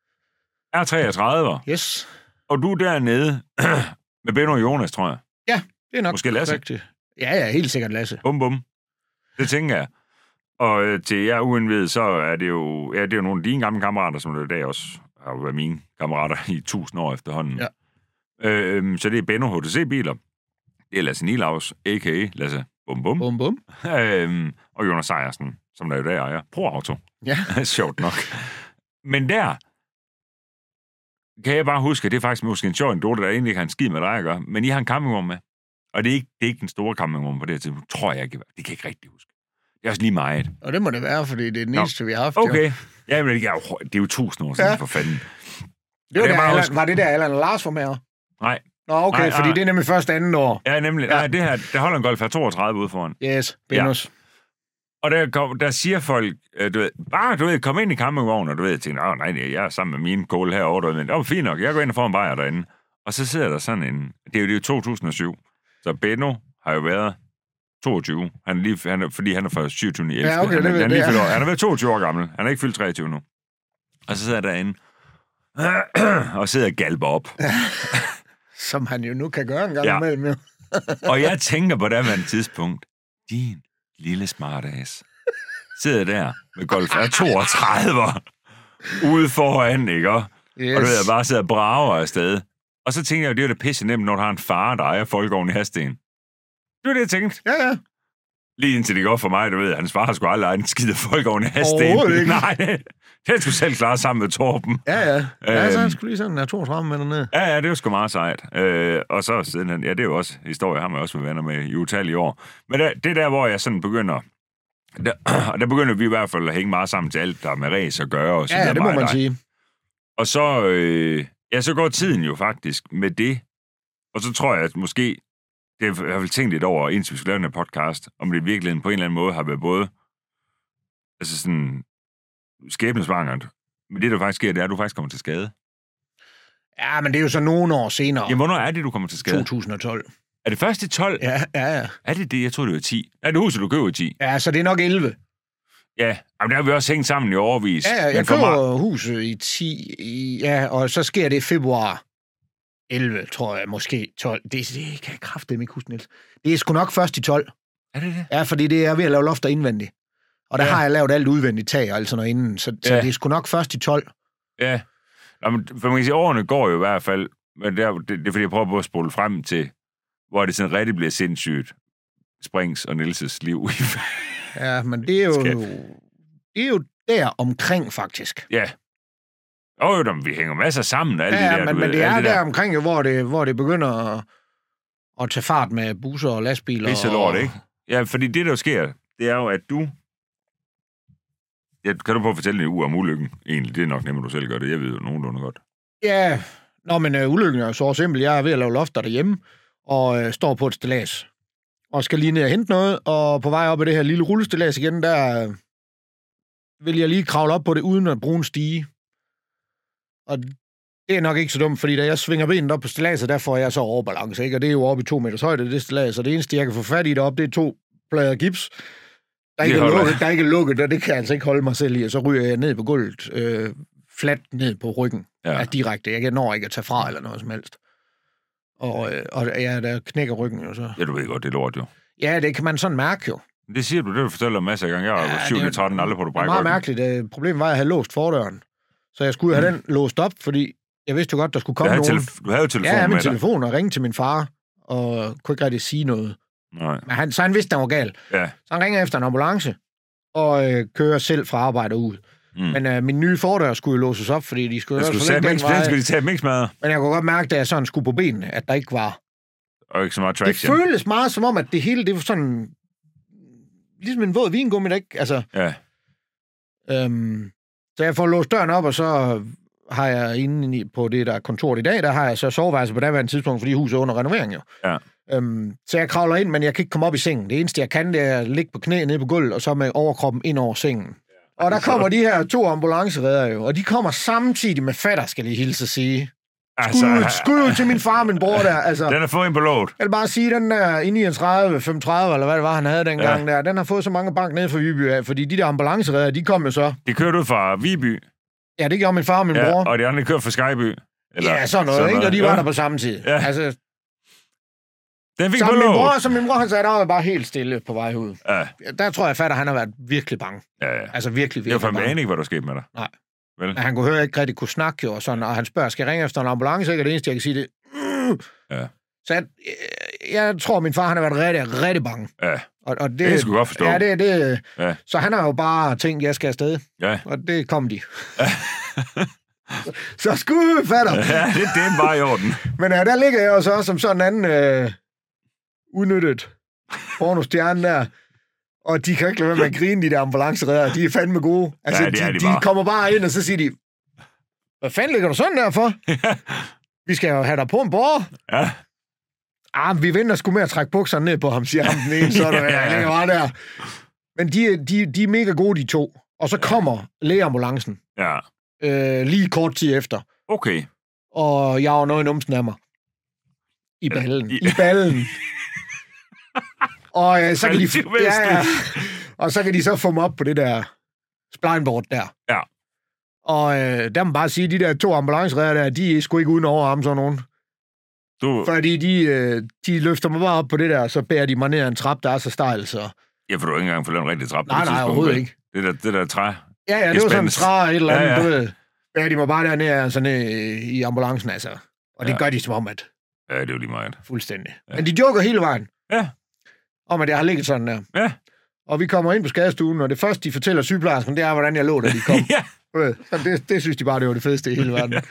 R33. Yes. Og du er dernede med Benno og Jonas, tror jeg. Ja, det er nok. Måske Lasse. Rigtigt. Ja, helt sikkert Lasse. Bum. Det tænker jeg. Og til jer uindvidet, så er det jo, det er jo nogle af dine gamle kammerater, som det i dag også har været mine kammerater i 1000 år efterhånden. Ja. Så det er Benno HTC-biler. Det er Lasse Nilaus, a.k.a. Lasse Bum. Og Jonas Sejersen, som der i dag ejer ProAuto. Ja. Sjovt nok. Men der kan jeg bare huske, at det er faktisk måske en sjov anekdote, der egentlig ikke har en skid med dig at gøre, men I har en campingvogn med. Og det er ikke den store campingvogn på det her tidspunkt, tror jeg ikke. Det kan jeg ikke rigtig huske. Det er også lige meget. Og det må det være, fordi det er den eneste, vi har haft. Okay. Jo. Ja, men det er jo 1000 år siden, for fanden. Var det der Allan og Lars var med her? Nej. Nå, okay, nej, fordi det er nemlig først andet år. Ja, nemlig. Ja. Nej, det her, der holder en Golf 32 ude foran. Yes, Benus. Ja. Og der siger folk, du ved, kom ind i campingvognen, og du ved, jeg tænker, nej, jeg er sammen med mine kåle herovre, men det var fint nok, jeg går ind og får en bajer derinde. Og så sidder der sådan en, det er jo 2007, så Benno har jo været 22, fordi han er fra 27. 11. Ja, okay, Han er været 22 år gammel, han er ikke fyldt 23 nu. Og så sidder der derinde, og sidder og galper op. Som han jo nu kan gøre en gang imellem, jo. Og jeg tænker på det med et tidspunkt, din lille smartass sidder der med Golf R32 ude foran, ikke? Yes. Og du ved, jeg bare sidder og brager afsted. Og så tænker jeg, det er jo da pisse nemt, når du har en far, der ejer folkevogn i Hadsten. Det var det, jeg tænkte. Ja. Lige indtil det går for mig, du ved, hans far skulle aldrig eje en skide folkevogn i Hadsten. Overhovedet ikke. Nej, det skulle selv klare sammen med Torben. Ja. Så han skulle lige sådan en 32 med dernede. Ja, det var sgu meget sejt. Og så siden han, det er jo også historie, ham jeg også med venner med i utallige år. Men det der, hvor jeg sådan begynder, der begynder vi i hvert fald at hænge meget sammen til alt, der er med race at gøre. Og ja, det må man sige. Og så, så går tiden jo faktisk med det. Og så tror jeg, at måske, det har jeg vel tænkt lidt over, indtil vi skulle lave den her podcast, om det i virkeligheden på en eller anden måde har været både, altså sådan, skæbnesvangert. Men det, der faktisk sker, det er, at du faktisk kommer til skade. Ja, men det er jo så nogle år senere. Jamen, hvornår er det, du kommer til skade? 2012. Er det først i 12? Ja. Er det det? Jeg troede, det var 10. Nej, det huset, du køber i 10. Ja, så det er nok 11. Ja, men der har vi også hængt sammen i overvis. Ja, jeg køber huset i 10, og så sker det i februar 11, tror jeg, måske 12. Det kan jeg kraftedeme ikke huske, Niels. Det er sgu nok først i 12. Er det det? Ja, fordi det er ved at lave lofter indvendigt. Og der har jeg lavet alt udvendigt tag og alt sådan noget inden, så det er sgu nok først i 12. Ja, men for man kan sige, årene går jo i hvert fald, men det er fordi, jeg prøver på at spole frem til, hvor det sådan rigtig bliver sindssygt, Springs og Nielses liv. Ja, men det er jo der omkring, faktisk. Ja. Vi hænger masser sammen. Alle de der, men det er der omkring, hvor det begynder og tage fart med busser og lastbiler. Pisse lort, ikke? Ja, fordi det, der sker, det er jo, at du... Ja, kan du prøve at fortælle en uge om ulykken? Egentlig, det er nok nemmere, du selv gør det. Jeg ved jo nogenlunde godt. Ja, men ulykken er så simpel. Jeg er ved at lave lofter derhjemme, og står på et stillads. Og skal lige ned og hente noget, og på vej op ad det her lille rullestillads igen, der vil jeg lige kravle op på det, uden at bruge en stige. Og det er nok ikke så dumt, fordi da jeg svinger benet op på stilladset, der får jeg så overbalance, ikke? Og det er jo oppe i 2 meters højde, det stillads, og det eneste, jeg kan få fat i deroppe, det er 2 plader gips. Der er ikke lukket, og det kan jeg altså ikke holde mig selv i, og så ryger jeg ned på gulvet, fladt ned på ryggen, direkte. Jeg når ikke at tage fra eller noget som helst. Og ja, der knækker ryggen jo så. Ja, du ved godt, det er lort jo. Ja, det kan man sådan mærke jo. Det siger du, det du fortæller om masser af gange. Jeg var 7-13, aldrig på du brækker ryggen. Det er meget mærkeligt. Problemet var, at jeg havde låst fordøren. Så jeg skulle have den låst op, fordi jeg vidste jo godt, der skulle komme nogen. Du havde jo telefonen med dig. Ja, min telefon, og ringte til min far, og kunne ikke rigtig sige noget. Nej. Men så han vidste, den var gal. Ja. Så han ringer efter en ambulance, og kører selv fra arbejde ud. Men min nye fordør skulle jo låses op, fordi de skulle tage dem ikke smadre. Men jeg kunne godt mærke, da jeg sådan skulle på benene, at der ikke var... Og ikke så meget traction. Det føltes meget som om, at det hele, det var sådan... Ligesom en våd vingummi, der ikke... Altså, ja. Så jeg får låst døren op, og så har jeg inde på det der kontor i dag, der har jeg så soveværelse på daværende tidspunkt, fordi huset er under renovering jo. Ja. Så jeg kravler ind, men jeg kan ikke komme op i sengen. Det eneste, jeg kan, det er at ligge på knæ nede på gulvet, og så med overkroppen ind over sengen. Og der kommer de her 2 ambulanceredder jo, og de kommer samtidig med fatter, skal jeg hilse at sige. Skud til min far og min bror der. Altså, den har fået en på låt. Jeg vil bare sige, den der i 39, 35, eller hvad det var, han havde dengang der, den har fået så mange bank ned fra Viby af, fordi de der ambulanceredder, de kom jo så. De kørte ud fra Viby. Ja, det gjorde min far og min bror. Og de andre kørte fra Skyby. Eller, ja, sådan noget, ikke? Og de var der på samme tid. Ja. Altså, den fik på låt. Som min bror, han sagde, der var bare helt stille på vej ud. Ja. Der tror jeg, fatter, han har været virkelig bange. Ja. Altså virkelig bange. Det var fandme ikke, hvad der skete med dig. Nej. Vel? Han kunne høre ikke rigtig kunne snakke jo, og sådan, og han spørger, skal jeg ringe efter en ambulance, ikke? Og det eneste, jeg kan sige, det ja. Så jeg tror, min far, han har været rigtig, rigtig bange. Ja. Og det kan jeg sgu godt forstå. Ja, det. Ja. Så han har jo bare tænkt, jeg skal afsted. Ja. Og det kom de. Så skud, fatter. Ja, det er bare i orden. Men der ligger jeg jo så som sådan en anden udnyttet pornostjerne der. Og de kan ikke lade være med at grine, de der ambulanceredder. De er fandme gode. Altså, ja, de kommer bare ind, og så siger de, hvad fanden ligger du sådan der for? Vi skal jo have dig på en borger. Ja. Vi venter sgu med at trække bukserne ned på ham, siger ham den ene, så er der bare der. Men de er mega gode, de 2. Og så kommer lægeambulancen. Ja. Lige kort tid efter. Okay. Og jeg var noget i numsen af mig. I ballen. I ballen. Og så kan de... Og så kan de så få mig op på det der spleinboard der. Ja. Og der må bare sige, de der 2 ambulanceredder der, de er sgu ikke uden over ham, sådan nogen. Fordi de løfter mig bare op på det der, så bærer de mig ned ad en trap, der er så stejl, så... Ja, for du har ikke engang fået lavet en rigtig trap. Nej, overhovedet ikke. Det der træ. Ja, det var sådan en træ et eller andet, du ved. Bærer de mig bare dernede sådan, i ambulancen, altså. Og det gør de som om, at... Ja, det er jo lige meget. Fuldstændig. Ja. Men de joker hele vejen. Ja. Om, at jeg har ligget sådan der. Ja. Og vi kommer ind på skadestuen, og det første, de fortæller sygeplejersken, det er, hvordan jeg lå, da de kom. Ja. Så det synes de bare, det var det fedeste i hele verden.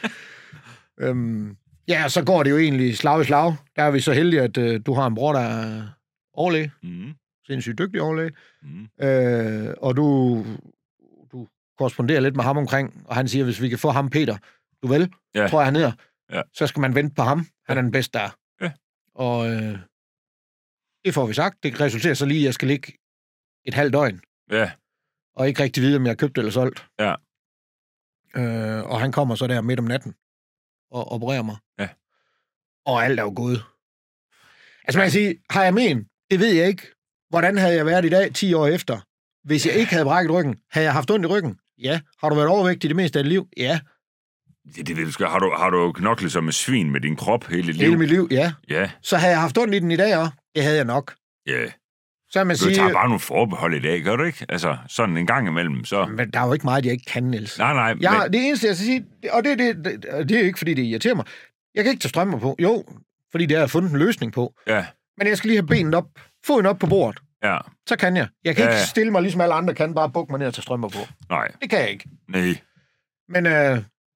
Ja, så går det jo egentlig slag i slag. Der er vi så heldige, at du har en bror, der er overlæge. Sindssygt dygtig overlæge. Og du korresponderer lidt med ham omkring, og han siger, hvis vi kan få ham, Peter, tror jeg, han hedder, så skal man vente på ham. Han er den bedste, der er. Ja. Og det får vi sagt. Det resulterer så lige, at jeg skal ligge et halvt døgn. Ja. Og ikke rigtig vide, om jeg har købt eller solgt. Ja. Og han kommer så der midt om natten og opererer mig. Ja. Og alt er jo gået. Altså man kan sige, har jeg men? Det ved jeg ikke. Hvordan havde jeg været i dag, 10 år efter? Hvis jeg ikke havde brækket ryggen, havde jeg haft ondt i ryggen? Ja. Har du været overvægtig det meste af dit liv? Ja. Det ved du sgu. Har du knoklet som et svin med din krop hele dit liv? Hele mit liv, ja. Ja. Så havde jeg haft ondt i den i dag også? Det havde jeg nok. Ja. Så man siger, du tager bare nogle forbehold i dag, gør du ikke? Altså, sådan en gang imellem, så... Men der er jo ikke meget, jeg ikke kan, Niels. Nej. Men... Det eneste, jeg skal sige, og det er ikke, fordi det irriterer mig. Jeg kan ikke tage strømmer på. Jo, fordi det har jeg fundet en løsning på. Ja. Men jeg skal lige have benet op, foden op på bordet. Ja. Så kan jeg. Jeg kan ikke stille mig, ligesom alle andre kan, bare bukke mig ned og tage strømmer på. Nej. Det kan jeg ikke. Nej. Men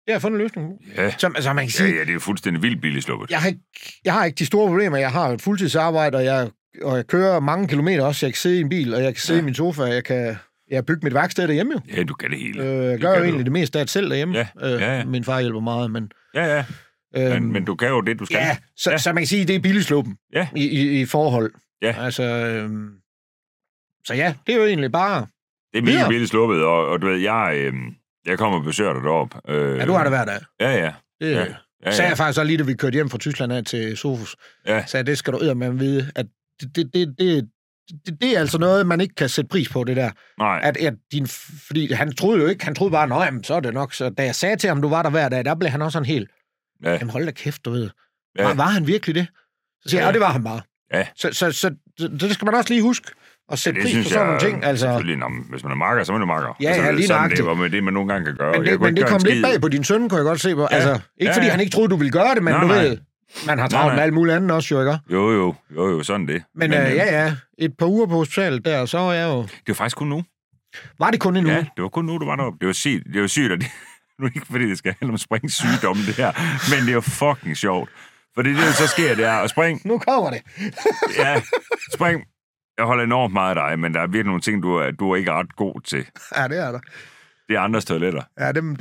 har jeg fundet en løsning på. Ja. Som man kan sige... Ja, det er jo fuldstændig vildt billigt sluppet. Jeg har ikke de store problemer. Jeg har et fuldtidsarbejde, og jeg kører mange kilometer også. Jeg kan sidde i en bil, og jeg kan sidde i min sofa, jeg kan bygge mit værksted derhjemme jo. Ja, du kan det hele. Jeg gør jo egentlig det meste af det selv derhjemme. Ja. Min far hjælper meget, men... Ja. Men du kan jo det, du skal. Ja, så man kan sige, det er billigsluppen i forhold. Ja. Altså, så ja, det er jo egentlig bare... Det er mega billigt sluppet, og du ved, jeg kommer og besøger dig deroppe. Ja, du har det hver dag. Ja. Det sagde jeg faktisk også lige, da vi kørte hjem fra Tyskland af til Sofus. Ja. Så det skal du eddermame vide, at det er altså noget, man ikke kan sætte pris på, det der. Nej. Fordi han troede jo ikke, han troede bare, nej, så er det nok. Så da jeg sagde til ham, du var der hver dag, der blev han også sådan helt, jamen hold da kæft, du ved. Ja. Var han virkelig det? Så siger jeg, ja, det var han bare. Ja. Så det skal man også lige huske. Og sætte pris på sådan nogle ting. Altså... Hvis man er makker, så er man makker. Ja, altså, lige sådan det var med det, man nogle gange kan gøre. Men det kom lidt bag på din søn, kunne jeg godt se på. Ja. Altså, ikke fordi han ikke troede, du ville gøre det, men du ved, man har travlt med alt muligt andet også, jo, ikke? Jo, sådan det. Men et par uger på hospitalet der, så var jeg jo... Det var faktisk kun nu. Var det kun en uge? Ja, det var kun nu, du var deroppe. Det var sygt, og det... Nu er det ikke, fordi det skal handle om springsygdom, det her, men det er jo fucking sjovt. Fordi det, der så sker, det er at springe... Nu kommer det. Ja, spring... Jeg holder enormt meget af dig, men der er virkelig nogle ting, du er ikke ret god til. Ja, det er der. Det er andres toiletter. Ja, det...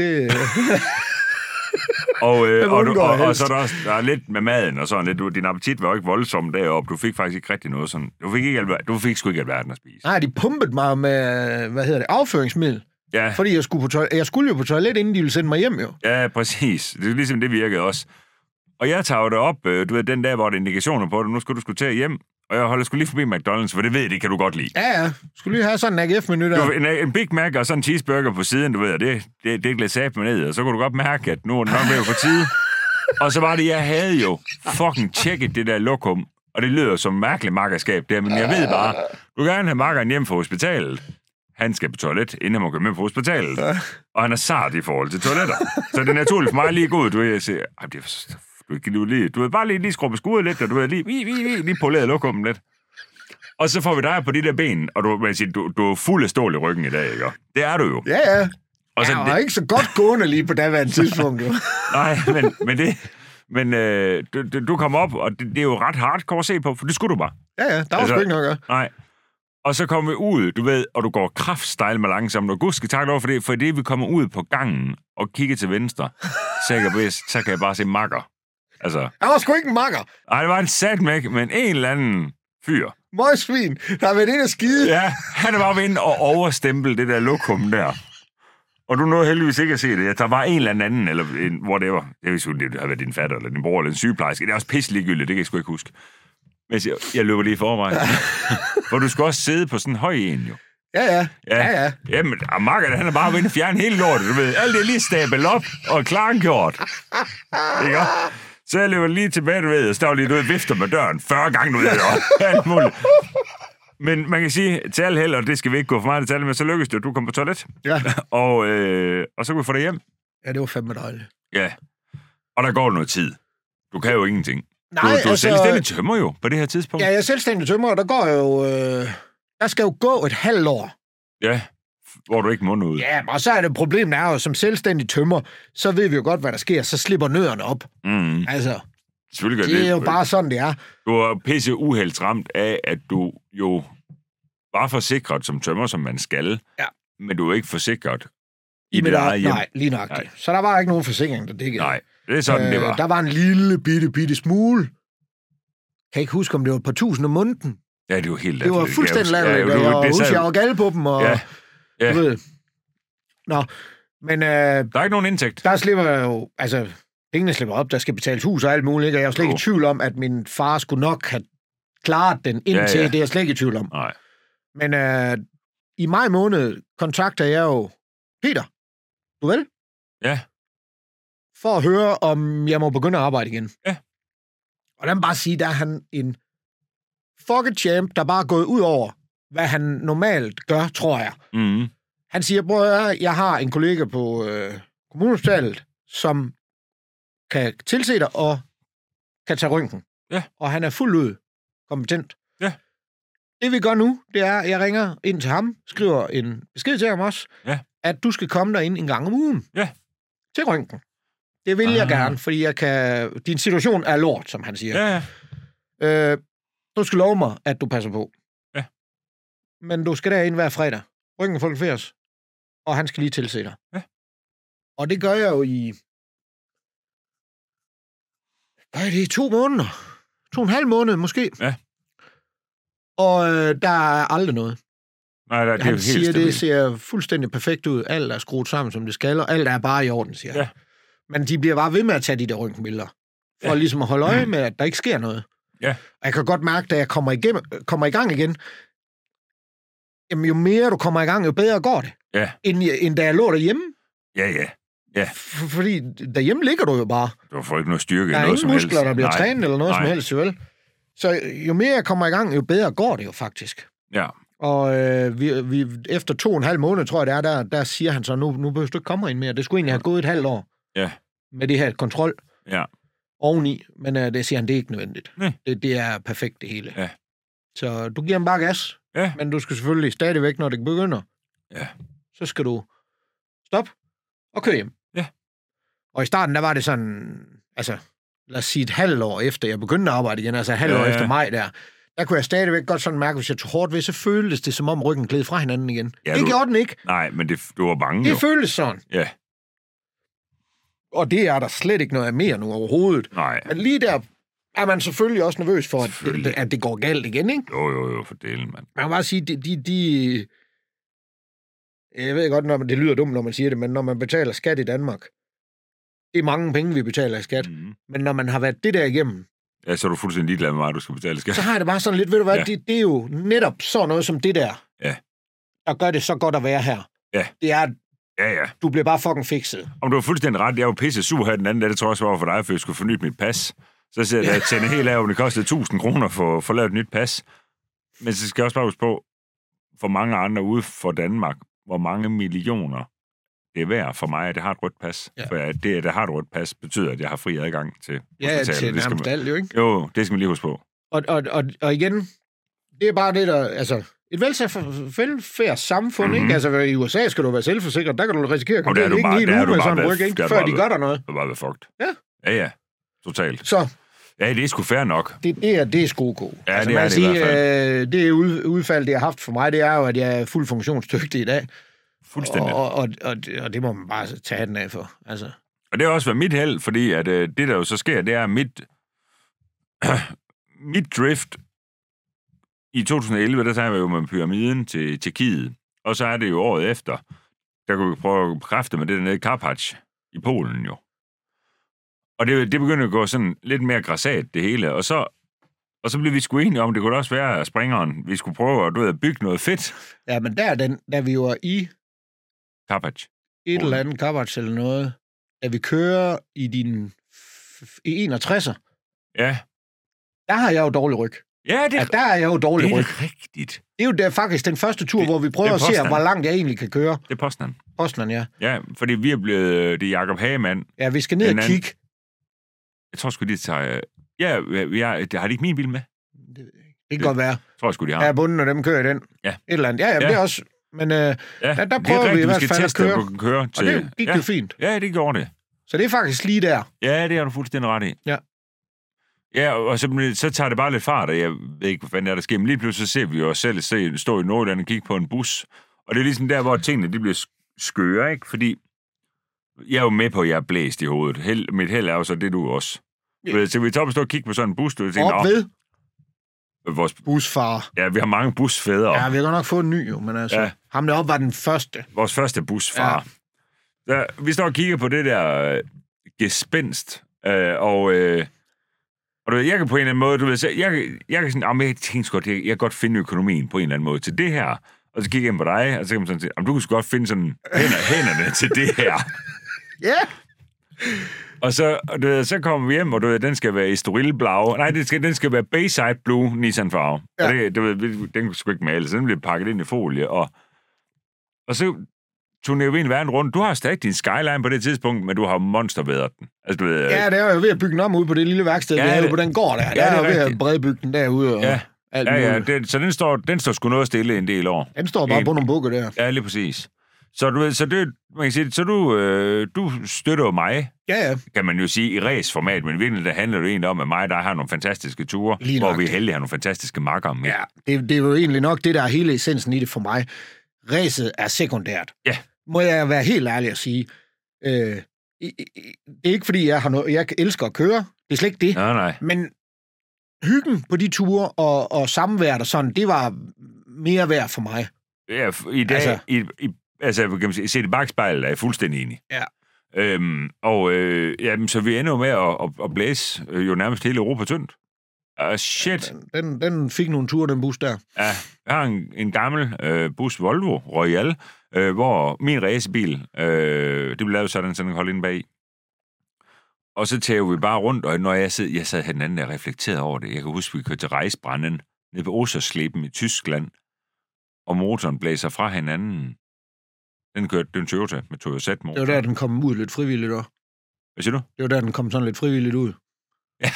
og så er der også der er lidt med maden og sådan lidt. Din appetit var jo ikke voldsom deroppe. Du fik faktisk ikke rigtig noget sådan. Du fik sgu ikke alverden at spise. Nej, de pumpede mig med, afføringsmiddel. Ja. Fordi jeg skulle jo på toilet, inden de ville sende mig hjem, jo. Ja, præcis. Det er ligesom, det virkede også. Og jeg tager det op, du ved, den dag, hvor der er indikationer på det. Nu skulle du tage hjem. Og jeg holder sgu lige forbi McDonald's, for det kan du godt lide. Ja. Skulle lige have sådan en AGF-menu der. En Big Mac og sådan en cheeseburger på siden, du ved, det glæder med ned. Og så kunne du godt mærke, at nu er det nok ved på tide. Og så var det, jeg havde jo fucking tjekket det der lokum. Og det lyder som mærkeligt makkerskab der, men jeg ved bare, du kan gerne have makkeren hjem fra hospitalet. Han skal på toilet, inden han må komme med på hospitalet. Og han er sart i forhold til toiletter. Så det er naturligt for mig lige gå ud, du ved, jeg siger, du ved bare lige skrubbe skuddet lidt, og du ved lige poleret lokummen lidt. Og så får vi dig på de der ben, og du er fuld af stål i ryggen i dag, ikke? Det er du jo. Ja. Og så jeg var ikke så godt gående lige på daværende tidspunkt, jo. Nej, men du kom op, og det er jo ret hardcore at se på, for det skulle du bare. Ja, der var sgu ikke noget at gøre. Nej. Og så kommer vi ud, du ved, og du går kraftstejl med langsomt, og gud skal takke over for det, fordi vi kommer ud på gangen og kigger til venstre, så kan jeg bare se makker. Altså, jeg var sgu ikke en makker. Nej, det var en satmæk, men en eller anden fyr. Møgsvin, der har været inde og skide. Ja, han er bare ved inde og overstemple det der lokum der. Og du nåede heldigvis ikke at se det. Jeg tager bare en eller anden, eller whatever. Jeg ved ikke, det har været din fatter, eller din bror, eller en sygeplejerske. Det er også pisseligegyldigt, det kan jeg sgu ikke huske. Men jeg løber lige for mig. For du skal også sidde på sådan en høj en, jo. Ja. Jamen, makkerne, han er bare ved at fjerne hele lortet, du ved. Alt det lige stablet op og klargjort. Ikke? Så jeg løber lige tilbage, du ved, og står lige, du ved, vifter med døren 40 gange, du ved, og alt muligt. Men man kan sige, til al held, og det skal vi ikke gå for meget detaljer med, så lykkes det, at du kommer på toilet. Ja. Og så kan vi få dig hjem. Ja, det var fandme dejligt. Ja. Og der går noget tid. Du kan jo ingenting. Nej, du er selvstændig tømmer jo, på det her tidspunkt. Ja, jeg er selvstændig tømmer, og der går jo... der skal jo gå et halvt år. Ja, hvor du ikke må ud. Ja, og så er det problemet er jo, som selvstændig tømmer, så ved vi jo godt, hvad der sker, så slipper nødderne op. Mm. Altså, det er jo bare sådan, det er. Du er pisse uheldsramt af, at du jo var forsikret som tømmer, som man skal, men du er ikke forsikret i dit eget hjem. Nej, lige nøjagtigt. Så der var ikke nogen forsikring, der dækkede. Nej, det er sådan, det var. Der var en lille bitte smule. Kan ikke huske, om det var et par tusind om måneden. Ja, det var helt... Det var fuldstændig latterligt. Jeg var gal på dem, og... Ja. Du ved. Nå, men... der er ikke nogen indtægt. Der slipper jo... Altså, pengene slipper op, der skal betales hus og alt muligt, ikke? Og jeg er slet ikke i tvivl om, at min far skulle nok have klaret den indtil. Det er jeg slet ikke i tvivl om. Nej. Men i maj måned kontakter jeg jo Peter. Du vel? Ja. For at høre, om jeg må begynde at arbejde igen. Ja. Og lad mig bare sige, der er han en fucking champ, der bare er gået ud over, hvad han normalt gør, tror jeg. Mm. Han siger, bror, jeg har en kollega på kommunhospitalet, som kan tilse dig og kan tage røntgen. Ja. Og han er fuldt ud kompetent. Ja. Det vi gør nu, det er, at jeg ringer ind til ham, skriver en besked til ham også, at du skal komme derind en gang om ugen. Ja. Til røntgen. Det vil jeg gerne, fordi din situation er lort, som han siger. Ja. Du skal love mig, at du passer på. Ja. Men du skal derind hver fredag. Ryggen fotograferes, og han skal lige tilse dig. Ja. Og det gør jeg jo i 2 måneder. 2,5 måneder måske. Ja. Og der er aldrig noget. Nej, det er han helt siger, stabilt. det ser fuldstændig perfekt ud. Alt er skruet sammen, som det skal, og alt er bare i orden, siger han. Men de bliver bare ved med at tage de der røntgenbilleder, for ligesom at holde øje med, at der ikke sker noget. Ja. Og jeg kan godt mærke, da jeg kommer i gang igen, jamen, jo mere du kommer i gang, jo bedre går det. Ja. End da jeg lå derhjemme. Ja. Fordi derhjemme ligger du jo bare. Du får ikke noget styrke. Der er ingen muskler, der bliver trænet eller noget Nej. som helst, vel? Så jo mere jeg kommer i gang, jo bedre går det jo faktisk. Ja. Og vi efter 2,5 måneder, tror jeg det er, der siger han så, nu behøver du ikke komme ind mere. Det skulle egentlig have gået et halvt år med det her kontrol oveni. Men det siger han, det er ikke nødvendigt. Det er perfekt det hele. Ja. Så du giver ham bare gas. Ja. Men du skal selvfølgelig stadigvæk, når det begynder, så skal du stoppe og køre hjem. Ja. Og i starten, der var det sådan, altså, lad os sige et halvt år efter, jeg begyndte at arbejde igen, altså et halvt år efter maj der kunne jeg stadigvæk godt sådan mærke, hvis jeg tog hårdt ved, så føltes det, som om ryggen gled fra hinanden igen. Ja, det gjorde den ikke. Nej, men du var bange Det føltes sådan. Ja. Og det er der slet ikke noget af mere nu overhovedet. Nej. Men lige der er man selvfølgelig også nervøs for, at det går galt igen, ikke? Jo, for delen, mand. Man kan bare sige, jeg ved godt, når det lyder dumt, når man siger det, men når man betaler skat i Danmark, det er mange penge, vi betaler i skat. Mm-hmm. Men når man har været det der igennem, ja, så er du fuldstændig ligeglad med mig, du skal betale skat. Så har jeg det bare sådan lidt, ved du hvad, det er jo netop sådan noget som det der, der gør det så godt at være her. Ja. Det er, Ja. du bliver bare fucking fikset. Om du var fuldstændig ret, jeg var pisse sur her den anden dag, det tror jeg også var for dig, for jeg skulle forny mit pas. Så siger jeg, at tænde helt af, om det kostede 1.000 kroner for at lave et nyt pas. Men så skal jeg også bare huske på, for mange andre ude for Danmark, hvor mange millioner det er værd for mig, at jeg har et rødt pas. Ja. For det, at jeg har et rødt pas, betyder, at jeg har fri adgang til til nærmest alt, jo, ikke? Jo, det skal man lige huske på. Og igen, det er bare det, der, altså, et velfærds samfund, ikke? Altså, i USA skal du være selvforsikret, der kan du risikere at komme til ikke en hel uge med sådan en ryg, ikke? Før de gør der noget. Det er bare været fucked. Ja. Ja, totalt. Så. Ja, det er sgu fair nok. Det er sgu god. Ja, altså, det er det i hvert fald. Det udfald, det har haft for mig, det er jo, at jeg er fuldt funktionsdygtig i dag. Fuldstændig. Og det må man bare tage hatten af for. Altså. Og det har også været mit held, fordi at det, der jo så sker, det er mit drift i 2011, der tager vi jo med pyramiden til Tjekkiet. Og så er det jo året efter, der kunne vi prøve at bekræfte med det der nede i Karpacz i Polen jo. Og det begyndte at gå sådan lidt mere grassat, det hele. Og så blev vi sgu enige om, det kunne også være springeren. Vi skulle prøve at bygge noget fedt. Ja, men da vi var i Karpacz. Et eller andet Karpacz eller noget, da vi kører i din 61'er. Ja. Der har jeg jo dårlig ryg. Ja, der er jeg jo dårlig ryg. Det er rigtigt. Det er jo faktisk den første tur, hvor vi prøver at se, hvor langt jeg egentlig kan køre. Det er Poznan. Poznan, ja. Ja, fordi vi er blevet det Jakob Hagemann. Ja, vi skal ned og kigge. Jeg tror sgu, de tager... Ja, har de ikke min bil med? Det kan godt være. Jeg tror sgu, de har. Ja, bunden, og dem kører i den. Ja. Et eller andet. Ja, det er også... Men der prøver vi i hvert fald at køre. Til. Og det gik jo fint. Ja, det gjorde det. Så det er faktisk lige der. Ja, det har du fuldstændig ret i. Ja. Ja, og så tager det bare lidt fart, og jeg ved ikke, hvad fanden der sker. Men lige pludselig så ser vi jo os selv stå i Nordjylland og kigge på en bus. Og det er ligesom der, hvor tingene de bliver skøre, ikke? Fordi jeg er jo med på, at jeg er blæst i hovedet. Mit held er jo så det, du også. Ja. Så vi tager op og stå og kigge på sådan en bus, du tænker... Op ved? Vores busfar. Ja, vi har mange busfædre. Ja, vi har godt nok fået en ny, jo, men altså... Ham deroppe var den første. Vores første busfar. Ja. Vi står og kigger på det der gespenst, og du ved, jeg kan på en eller anden måde, du ved, så jeg kan sådan, jeg tænker godt, jeg kan godt finde økonomien på en eller anden måde til det her. Og så kigger jeg ind på dig, og så kan man sådan sige, du kan sgu godt finde sådan hænderne til det her. Ja. Og så kommer vi hjem, og du ved, den skal være Estoril-blau. Nej, den skal være Bayside Blue Nissan-farve. Ja. Og det, du ved, den kunne sgu ikke male, så den bliver pakket ind i folie. Og så turnerer vi en verden rundt. Du har stadig din Skyline på det tidspunkt, men du har monstervædret den. Altså, du ved, ja, det er jo ved at bygge den om ude på det lille værksted, vi havde på den gård der. Der er jo ved at bredbygge den derude. Og alt så den står sgu noget stille en del år. Den står bare på nogle bukker der. Ja, lige præcis. Så du ved, så det, man kan sige, så du støtter jo mig, Ja. kan man jo sige, i raceformat, men virkelig, der handler det egentlig om, at mig der har nogle fantastiske ture, hvor vi heldigvis har nogle fantastiske makker med. Ja, det er jo egentlig nok det, der er hele essensen i det for mig. Racet er sekundært. Ja. Må jeg være helt ærlig at sige. Det er ikke, fordi jeg elsker at køre. Det er slet ikke det. Nej. Men hyggen på de ture og samværet og sådan, det var mere værd for mig. Ja, i dag, kan man sige, set i bagspejlet er jeg fuldstændig enig. Ja. Så vi ender jo med at blæse jo nærmest hele Europa tyndt. Shit. Den fik nogle ture, den bus der. Ja, jeg har en gammel bus, Volvo Royal, hvor min racebil, det blev lavet sådan en hold inde bag. Og så tager vi bare rundt, og når jeg sad her den anden, der reflekterede over det. Jeg kan huske, vi kørte til Rejsbranden nede på Ostersleben i Tyskland, og motoren blæser fra hinanden. Den kørte den Toyota med Toyota-motor. Det var der, den kom ud lidt frivilligt også. Hvad siger du? Det var der, den kom sådan lidt frivilligt ud. Ja.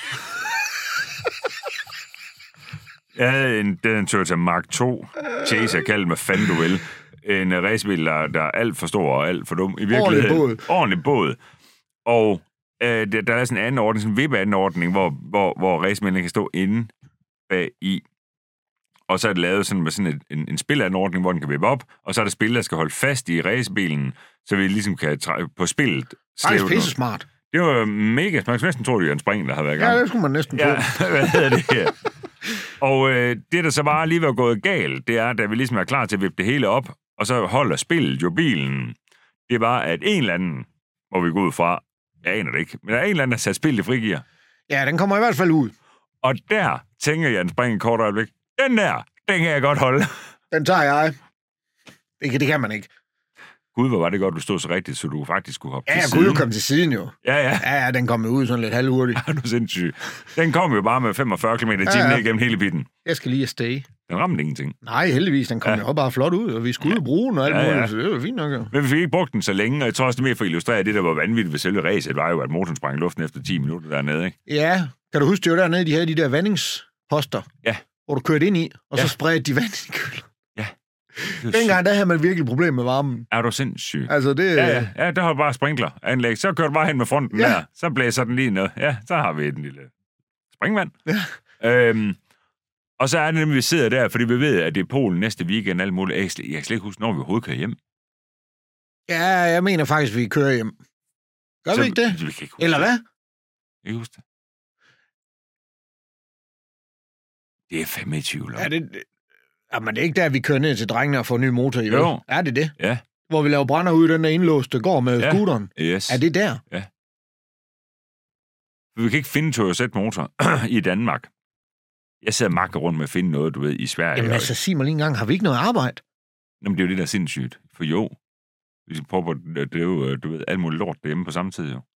Jeg havde en Toyota Mark 2 Chaser, kaldt med fanden du vil. En racebil, der er alt for stor og alt for dum. I virkeligheden. Ordentlig båd. Og der er sådan en anden ordning, sådan en vip-anordning, hvor racebilen kan stå inde bag i. Og så er det lavet sådan med sådan en spilanordning, hvor den kan vippe op, og så er der spil, der skal holde fast i racebilen, så vi ligesom kan på spillet. Faktisk pisse smart. Det var mega smart. Man skulle næsten tro, det var en spring, der havde været i gang. Ja, det skulle man næsten tro. Ja, hvad hedder det her? Og det, der så bare lige var gået galt, det er, da vi ligesom er klar til at vippe det hele op, og så holder spillet jo bilen, det var, at en eller anden, hvor vi går ud fra, jeg aner det ikke, men der er en eller anden, der satte spillet i frigear. Ja, den kommer i hvert fald ud. Og der tænker jeg, en spring en kort øjeblik. Den kan jeg godt holde. Den tager jeg. Det kan man ikke. Gud, hvor var det godt, du stod så rigtigt, så du faktisk kunne hoppe til siden. Ja, jeg kunne jo komme til siden jo. Ja. Ja, den kom jo ud sådan lidt halvhurtigt. Ja, du er sindssyg. Den kom jo bare med 45 km/t ned igennem hele bitten. Jeg skal lige afsted. Den ramte ingenting. Nej, heldigvis. Den kom jo bare flot ud, og vi skulle jo bruge den og alt muligt, så det var fint nok. Jo. Men vi fik ikke brugt den så længe, og jeg tror også, det mere for at illustrere det, der var vanvittigt ved selve racet, var jo, at motoren sprang i luften efter 10 minutter dernede, ikke? Ja, kan du huske, det var dernede, de havde de der vandingsposter? Ja. Hvor du kørte ind i, og så spredte de vand i kølen. Ja. Dengang, der havde man virkelig problemer med varmen. Er du sindssyg? Altså, det... Ja, der har bare sprinkleranlæg. Så kører du bare hen med fronten der. Så blæser den lige ned. Ja, så har vi en lille springvand. Ja. Og så er det nemlig, vi sidder der, fordi vi ved, at det er Polen næste weekend, alt muligt. Jeg kan slet ikke huske, når vi overhovedet kører hjem. Ja, jeg mener faktisk, vi kører hjem. Gør vi ikke det? Vi kan ikke huske eller hvad? Jeg kan huske det. Det er fandme i tvivl om. Jamen, det er ikke der, vi kører ned til drengene og får en ny motor i. Jo. Er det det? Ja. Hvor vi laver brænder ud i den der indlåste går med scooteren. Yes. Er det der? Ja. Vi kan ikke finde Toyota-motor i Danmark. Jeg sidder makker rundt med at finde noget, du ved, i Sverige. Jamen altså, sig mig lige en gang, har vi ikke noget arbejde? Jamen, det er jo det, der er sindssygt. For jo, vi skal prøve på, det er jo, du ved, alt muligt lort derhjemme på samme tid, jo.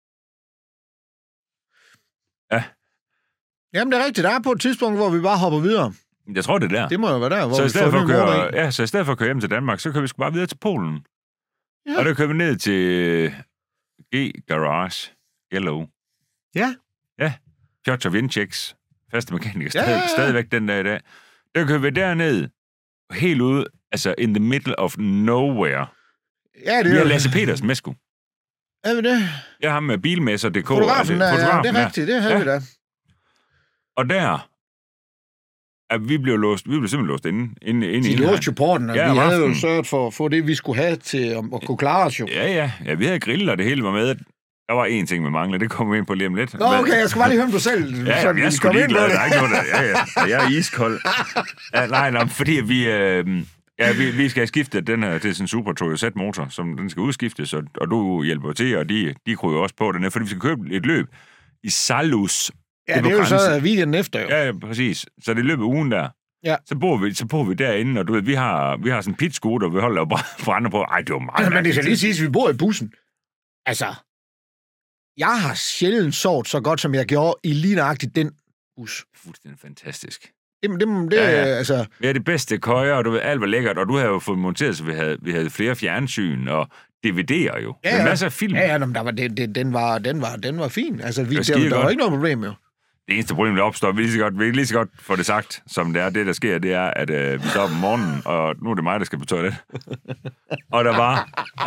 Ja. Jamen, det er rigtigt. Der er på et tidspunkt, hvor vi bare hopper videre. Jeg tror, det er der. Det må jo være der, hvor så vi får så i stedet for at køre hjem til Danmark, så kører vi sgu bare videre til Polen. Ja. Og der kører vi ned til G-Garage Yellow. Ja. Ja. Piotr Vinčeks faste mekaniker stadigvæk den dag i dag. Der kører vi derned, helt ude, altså in the middle of nowhere. Ja, det er vi har Lasse Petersen med sgu. Er vi det? Jeg har med bilmesser.dk. Fotografen der, ja, det er rigtigt, det har vi da. Og der at vi blev simpelthen låst inde. De låste jo porten, og vi havde jo sørget for at få det, vi skulle have til at kunne klare os jo. Ja, vi havde grillet, og det hele var med. Der var én ting med mangler, det kommer vi ind på lige om lidt. Nå, okay, jeg skal bare lige høre du selv. Ja, jeg skulle lige glad, der er ikke noget der. Ja, jeg er iskold. Nej, fordi vi skal have skiftet den her til sådan en Super Toyota-motor, som den skal udskiftes, og du hjælper til, og de kryger også på den her, fordi vi skal købe et løb i Salus. Ja, det er jo så weekenden efter, jo. Ja, præcis. Så det løber ugen der. Ja. Så bor vi derinde, og du ved, vi har sådan en pit-scooter, vi holder brænder på. Ej, det var meget. Men det skal lige siges, at vi bor i bussen. Altså, jeg har sjældent sovet så godt, som jeg gjorde i lige nøjagtigt den bus. Fuldstændig fantastisk. Altså... Vi havde det bedste køjer, og du ved, alt var lækkert, og du havde jo fået monteret, så vi havde flere fjernsyn, og DVD'er jo. Ja, masser af film. Ja, men den var fin. Altså, der var ikke noget problem, jo. Det eneste problem, der opstår, vi kan lige så godt få det sagt, som det er. Det, der sker, det er, at vi står op om morgenen, og nu er det mig, der skal på toilet. Og der var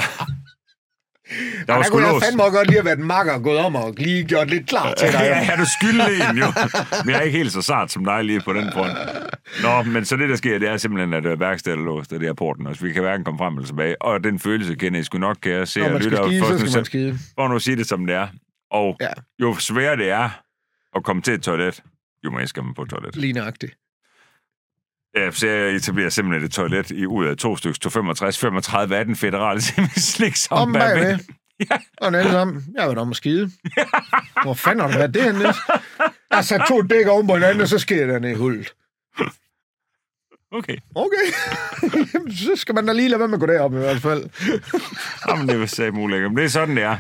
kunne jeg fandme godt lige have været en makker og gået om og lige gjort lidt klar til dig. Ja, du skylder en jo. Men jeg er ikke helt så sart som dig lige på den front. Nå, men så det, der sker, det er simpelthen, at værkstedet er låst, og det er porten også. Vi kan hverken komme frem eller tilbage. Og den følelse kender jeg sgu nok, kan jeg se. Når man skal skide, så skal man skide. For nu at sige det, som det er. Og jo sværere det er at komme til et toilet, jo mere skal man på toilet. Lige nøjagtigt. Ja, så jeg etablerer simpelthen et toilet ud af 2 stykker, 35 af den federale slik som om bagved. Ja. Og den alle sammen, jeg har været om at skide. Hvor fanden har du været det henne? Jeg har sat 2 dækker oven på hinanden, og så sker der ned i hullet. Okay. Så skal man da lige lade være med at gå derop i hvert fald. Jamen, det vil sige muligt. Men det er sådan, det er.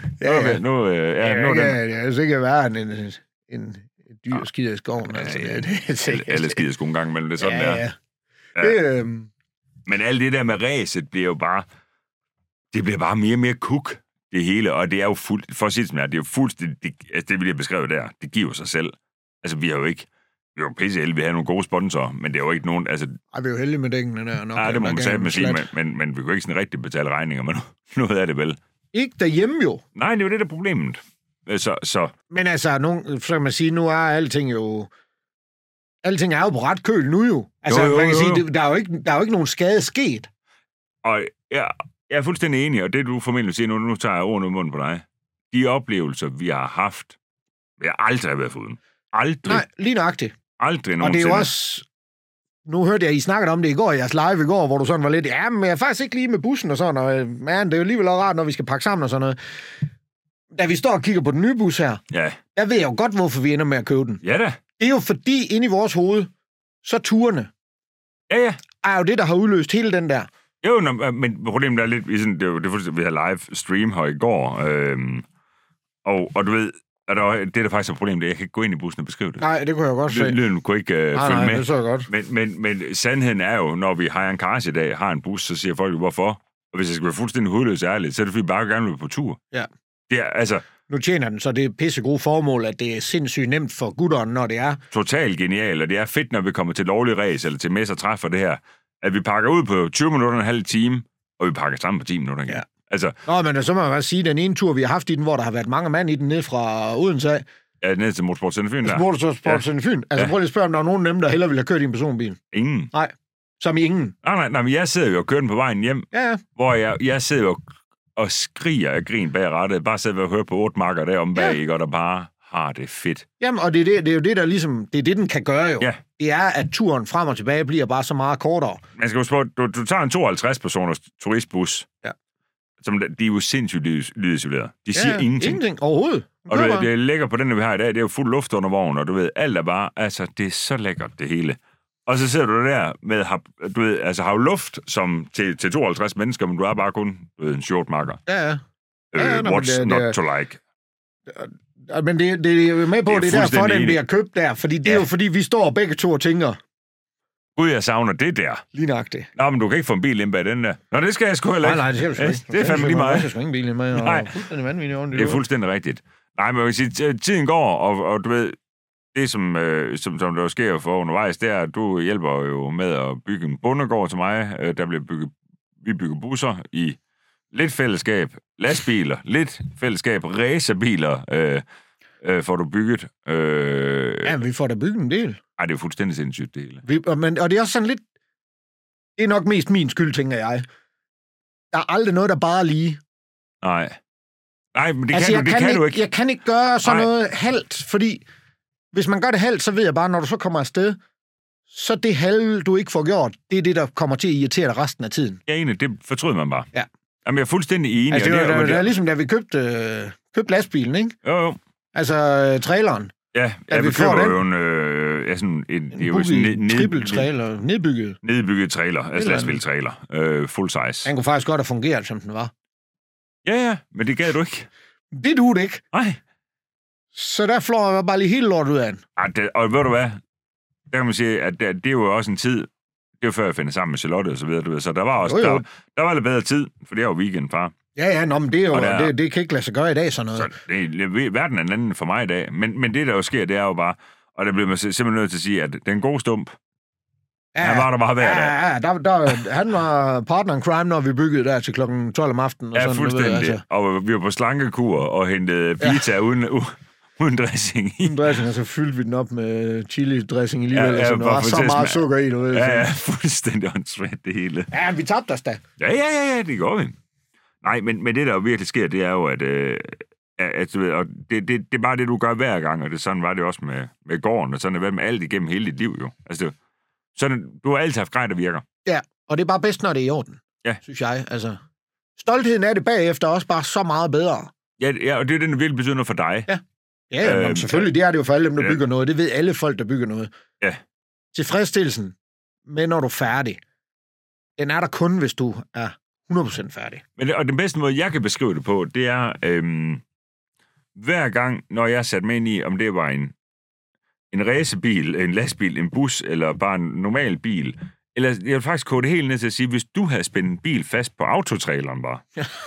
Det er sikkert værre end en dyr skider i skoven. Altså, alle skider i skoven en gang imellem, det er sådan, det er. Ja. Men alt det der med ræset bliver jo bare... Det bliver bare mere og mere kuk, det hele. Og det er jo for at sige det som det er jo fuldstændig... Det vil jeg beskrive der, det giver sig selv. Altså, vi har jo ikke... Vi er jo pisseheldige, vi har nogle gode sponsorer, men det er jo ikke nogen... Altså, ej, vi er jo heldige med dækkene der. Nej, det må man sige, men vi kan jo ikke sådan rigtig betale regninger, men noget af det vel. Ikke derhjemme jo. Nej, det er jo det, der er problemet. Så. Men altså, så kan man sige, nu er alting jo... Alting er jo på ret køl nu jo. Altså, man kan sige, der er jo ikke nogen skade sket. Og jeg er fuldstændig enig, og det du formentlig siger nu tager jeg ordene ud munden på dig. De oplevelser, vi har haft, vil jeg aldrig have været foruden. Aldrig. Nej, lige nøjagtigt. Aldrig nogensinde. Og det er jo også... Nu hørte jeg, I snakkede om det i går i jeres live i går, hvor du sådan var lidt, ja, men jeg er faktisk ikke lige med bussen og sådan, og man, det er jo alligevel rart, når vi skal pakke sammen og sådan noget. Da vi står og kigger på den nye bus her, der ved jeg jo godt, hvorfor vi ender med at købe den. Ja da. Det er jo fordi, inde i vores hoved, så turene er jo det, der har udløst hele den der. Jo, men problemet er lidt, vi havde live stream her i går, og du ved, det der faktisk er problemet, det er, jeg kan ikke gå ind i bussen og beskrive det. Nej, det kunne jeg godt se. Lyden kunne ikke følge med. Nej, det så jeg godt. Men sandheden er jo, når vi har en cars i dag, har en bus, så siger folk jo, hvorfor? Og hvis jeg skal være fuldstændig hudløs ærligt, så er det fordi, vi bare gerne vil på tur. Ja. Det er, altså... Nu tjener den, så det er pissegode formål, at det er sindssygt nemt for gutteren, når det er... Totalt genialt, og det er fedt, når vi kommer til lovlig race, eller til mess og træffer det her, at vi pakker ud på 20 minutter og en halv time, og vi pakker sammen på 10 minutter igen. Ja. Altså... Nå, men så må man bare sige, den ene tur, vi har haft i den, hvor der har været mange mand i den, ned fra Odense. Ja, ned til Motorsportcenter Fyn der. Motorsportcenter Fyn. Altså prøv lige at spørge, om der er nogen af dem, der hellere ville have kørt i en personbil. Ingen. Nej, som i ingen. Nej, men jeg sidder jo og kører den på vejen hjem, hvor jeg sidder jo og skriger af grin bag rattet. Bare sidder og hører på 8 makker deromme bag, ikke, og der bare har det fedt. Jamen, og det er jo det, der ligesom... Det er det, den kan gøre jo. Ja. Det er, at turen frem og tilbage bliver bare så meget kortere. Man skal huske på, du tager en 52-personers turistbus. Ja. De er jo sindssygt lydisolerede. De siger ingenting. Ingenting overhovedet. Og du ved, det ligger på den, vi har i dag, det er jo fuld luft under vognen, og du ved, alt er bare... Altså, det er så lækkert, det hele. Og så sidder du der med, du ved, altså har jo luft som til 52 mennesker, men du er bare kun en short marker. Ja. What's not to like? Men det er jo med på, det er derfor, den bliver købt der, fordi det er jo fordi, vi står begge to og tænker... Gud, jeg savner det der. Lige nøjagtigt. Nå, men du kan ikke få en bil ind bag den der. Nå, det skal jeg sgu heller ikke. Nej, det skal du ikke. Det er fandme lige meget. Jeg skal ingen bil ind med. Nej, det er fuldstændig rigtigt. Nej, men jeg vil sige, tiden går, og du ved, det som der sker for undervejs, det er, at du hjælper jo med at bygge en bondegård til mig. Vi bygger busser i lidt fællesskab, lastbiler, lidt fællesskab, racerbiler, får du bygget. Ja, vi får da bygget en del. Ej, det er jo fuldstændig sindssygt, det hele. Og det er også sådan lidt... Det er nok mest min skyld, tænker jeg. Der er aldrig noget, der bare er lige. Nej, men det kan du ikke. Jeg kan ikke gøre sådan noget halvt, fordi hvis man gør det halvt, så ved jeg bare, når du så kommer afsted, så det halve, du ikke får gjort, det er det, der kommer til at irritere dig resten af tiden. Ja, egentlig, det fortryder man bare. Ja. Jamen, jeg er fuldstændig enig. Altså, det er ligesom, da vi købte lastbilen, ikke? Jo. Altså, traileren. Ja, vi køber jo en trippeltrailer, nedbygget trailer, altså lastbiltrailer, full size. Den kunne faktisk godt have fungeret, som den var. Ja, men det gad du ikke. Det duede ikke. Nej. Så der flår jeg bare lige helt lort ud af den. Og ved du hvad? Der kan man sige, at det er jo også en tid, det er jo før jeg finder sammen med Charlotte og så videre, du ved, så der var også, der var lidt bedre tid, for det er jo weekend, far. Ja, men det er jo, det kan ikke lade sig gøre i dag, sådan noget. Så verden er en anden for mig i dag, men det, der jo sker, det er jo bare, Og der blev man simpelthen nødt til at sige, at det er en god stump. Ja, han var der bare hver dag. Han var partner in crime, når vi byggede der til klokken 12 om aftenen. Og ja, sådan, fuldstændig. Altså. Og vi var på slankekur og hentede pizza uden dressing i. Uden dressing, og så fyldte vi den op med chili-dressing alligevel. Ja, der var så meget sukker i, du ved. Ja, fuldstændig åndssvagt det hele. Ja, vi tabte os da. Ja, det går vi. Nej, men det, der jo virkelig sker, det er jo, at du ved, og det er bare det, du gør hver gang, og det sådan var det også med gården, og sådan er det med alt igennem hele dit liv, jo. Altså, sådan, du har altid haft grej, der virker. Ja, og det er bare bedst, når det er i orden, synes jeg. Altså, stoltheden er det bagefter også bare så meget bedre. Ja, og det er den, der virkelig betyder noget for dig. Ja, selvfølgelig, det er det jo for alle dem, der bygger noget. Det ved alle folk, der bygger noget. Ja. Tilfredsstillelsen med, når du er færdig, den er der kun, hvis du er 100% færdig. Og den bedste måde, jeg kan beskrive det på, det er, hver gang, når jeg satte mig ind i, om det var en racerbil, en lastbil, en bus, eller bare en normal bil, eller jeg vil faktisk kode det helt ned til at sige, hvis du havde spændt en bil fast på autotraileren bare,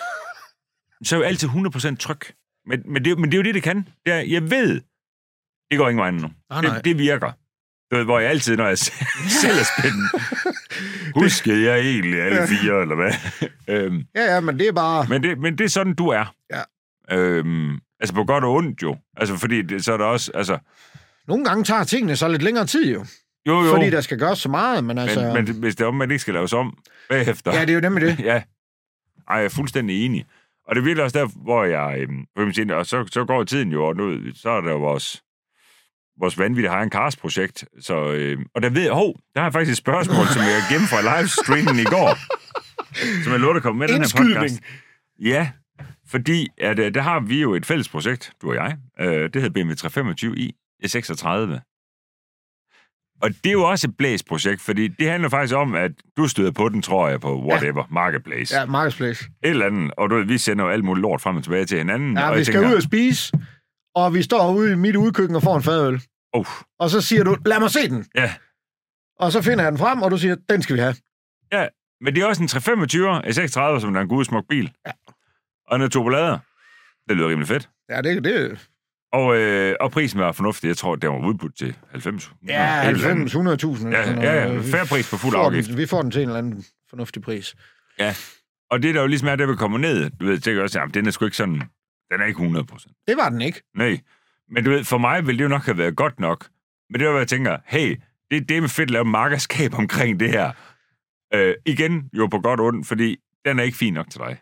så er jo altid 100% tryg. Men det er jo det kan. Det er, jeg ved, det går ingen vej nu. Det virker. Du ved, hvor jeg altid, når jeg selv er spændt, huskede jeg egentlig alle 4, eller hvad? Ja, men det er bare... Men det er sådan, du er. Ja. Altså på godt og ondt jo. Altså fordi så er der også... Altså... Nogle gange tager tingene så lidt længere tid jo. Jo. Fordi der skal gøres så meget, men altså... Men hvis det er om, man ikke skal laves om bagefter... Ja, det er jo nemlig det. Ja. Ej, jeg er fuldstændig enig. Og det er virkelig også der, hvor jeg... og så går tiden jo, og nu, så er der jo vores vanvittige har en cast-projekt. Så, og der har jeg faktisk et spørgsmål, som jeg gemte fra livestreamen i går. Som jeg lovede at komme med den her podcast. Ja, fordi at, der har vi jo et fælles projekt, du og jeg. Det hedder BMW 325i E36. Og det er jo også et blæsprojekt, fordi det handler faktisk om, at du støder på den, tror jeg, på whatever, Marketplace. Ja, Marketplace. Et eller andet, og vi sender jo alt muligt lort frem og tilbage til hinanden. Ja, og vi skal ud og spise, og vi står ude i mit udkøkken og får en fadøl. Og så siger du, lad mig se den. Ja. Og så finder jeg den frem, og du siger, den skal vi have. Ja, men det er også en 325 E36, som er en god smuk bil. Ja. Og en turbolader. Det lyder rimelig fedt. Ja, det. Og prisen var fornuftig. Jeg tror, det var udbudt til 90. Ja, 90-100.000. Ja, fair pris på fuld afgift. Vi får den til en eller anden fornuftig pris. Ja, og det der jo ligesom er, der vil komme ned. Du ved, tænker også, at den er sgu ikke sådan... Den er ikke 100%. Det var den ikke. Nej. Men du ved, for mig ville det jo nok have været godt nok. Men det var, hvad jeg tænker, hey, det er med fedt at lave markedskab omkring det her. Igen, jo på godt og ondt, fordi den er ikke fin nok til dig.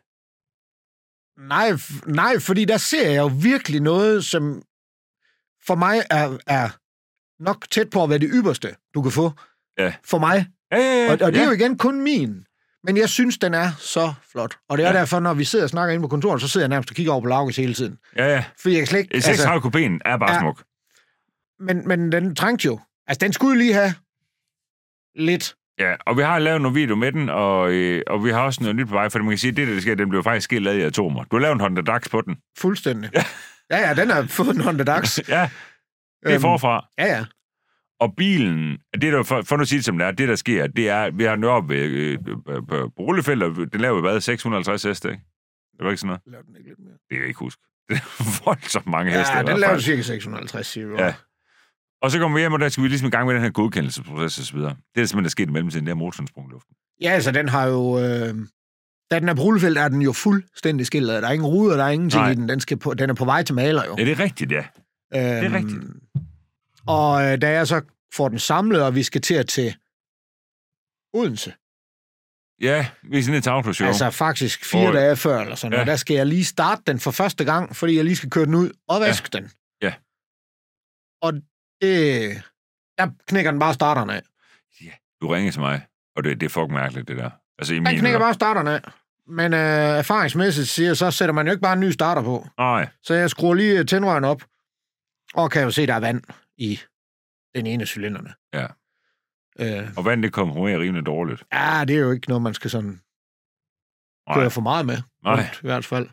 Nej, fordi der ser jeg jo virkelig noget, som for mig er nok tæt på at være det ypperste, du kan få. Ja. For mig. Ja. Og det er jo igen kun min. Men jeg synes, den er så flot. Og det er derfor, når vi sidder og snakker inde på kontoret, så sidder jeg nærmest og kigger over på Laugis hele tiden. Ja. For jeg kan slet ikke... 36-kupéen er bare smuk. Men den trængte jo. Altså, den skulle lige have lidt... Ja, og vi har lavet nogle videoer med den, og vi har også noget nyt på vej, for man kan sige, at det, der sker, den blev faktisk skilt lavet i atomer. Du har lavet en Honda Dax på den. Fuldstændig. Ja, den har fået en Honda Dax. Ja, det er forfra. Ja. Og bilen, det der, for nu at sige det som det er, det der sker, det er, vi har den oppe på rullefeltet, den laver hvad, 650 heste, ikke? Det var ikke sådan noget? Laver den ikke lidt mere? Det kan jeg ikke huske. Det er voldsomt mange heste. Ja, den laver cirka 650, siger vi. Ja. Og så kommer vi hjem, og der skal vi ligesom i gang med den her godkendelsesproces og så videre. Det er simpelthen, der sket i mellemtiden, det er motoren sprunget i luften. Ja, altså den har jo... Da den er på rullefelt, er den jo fuldstændig skillet. Der er ingen ruder, der er ingenting i den. Den er på vej til maler, jo. Ja, det er rigtigt, ja. Det er rigtigt. Og da jeg så får den samlet, og vi skal til Odense. Ja, vi er sådan et autoshow. Altså faktisk 4 dage før, eller sådan noget. Der skal jeg lige starte den for første gang, fordi jeg lige skal køre den ud og vaske den. Ja. Og der knækker den bare starterne af. Ja, du ringer til mig, og det er fucking mærkeligt, det der. Altså, den knækker bare starterne af. Men erfaringsmæssigt siger, så sætter man jo ikke bare en ny starter på. Nej. Så jeg skruer lige tændrøren op, og kan jo se, der er vand i den ene cylinderne. Ja. Og vand, det kommer rimelig dårligt. Ja, det er jo ikke noget, man skal sådan køre for meget med. Nej. I hvert fald.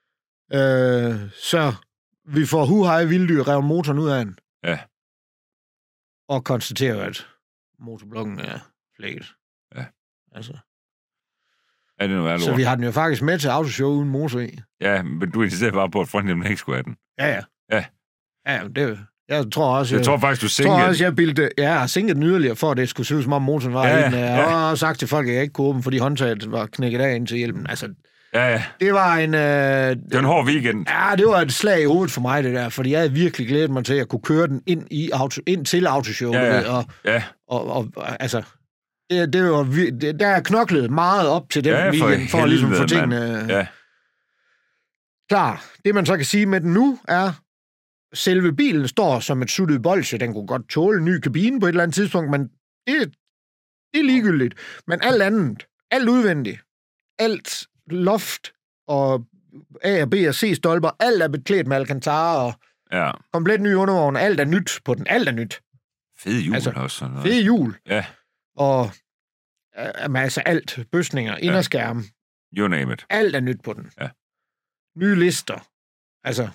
Så vi får huhej vilddyr, rev motoren ud af den. Ja. Og konstaterer, at motorblokken er flækket. Ja. Altså. Er det noget værd lort? Så vi har den jo faktisk med til autoshow uden motor i. Ja, men du insisterer bare på, at fronthjelmen ikke skulle have den. Ja, det Jeg tror også, jeg tror faktisk, du sænkede den. Jeg har sænket den yderligere, for at det skulle se ud, som om motoren var inde. Jeg har sagt til folk, at jeg ikke kunne åbne, fordi håndtaget var knækket af ind til hjælpen. Altså, det var en... det var en hård weekend. Ja, det var et slag i hovedet for mig, det der. Fordi jeg havde virkelig glædet mig til at kunne køre den ind til autoshow. Og altså... Det var, der er knoklet meget op til den weekend, for at ligesom få tingene klar. Det, man så kan sige med den nu, er, selve bilen står som et suttet bolsje. Den kunne godt tåle en ny kabine på et eller andet tidspunkt, men det er ligegyldigt. Men alt andet, alt udvendigt, alt loft og A og B og C stolper, alt er beklædt med Alcantara og komplet ny undervogn. Alt er nyt på den. Alt er nyt. Fede hjul også. Sådan noget. Fede hjul. Ja. Og altså alt. Bøsninger, inderskærme. You name it. Alt er nyt på den. Ja. Nye lister. Altså.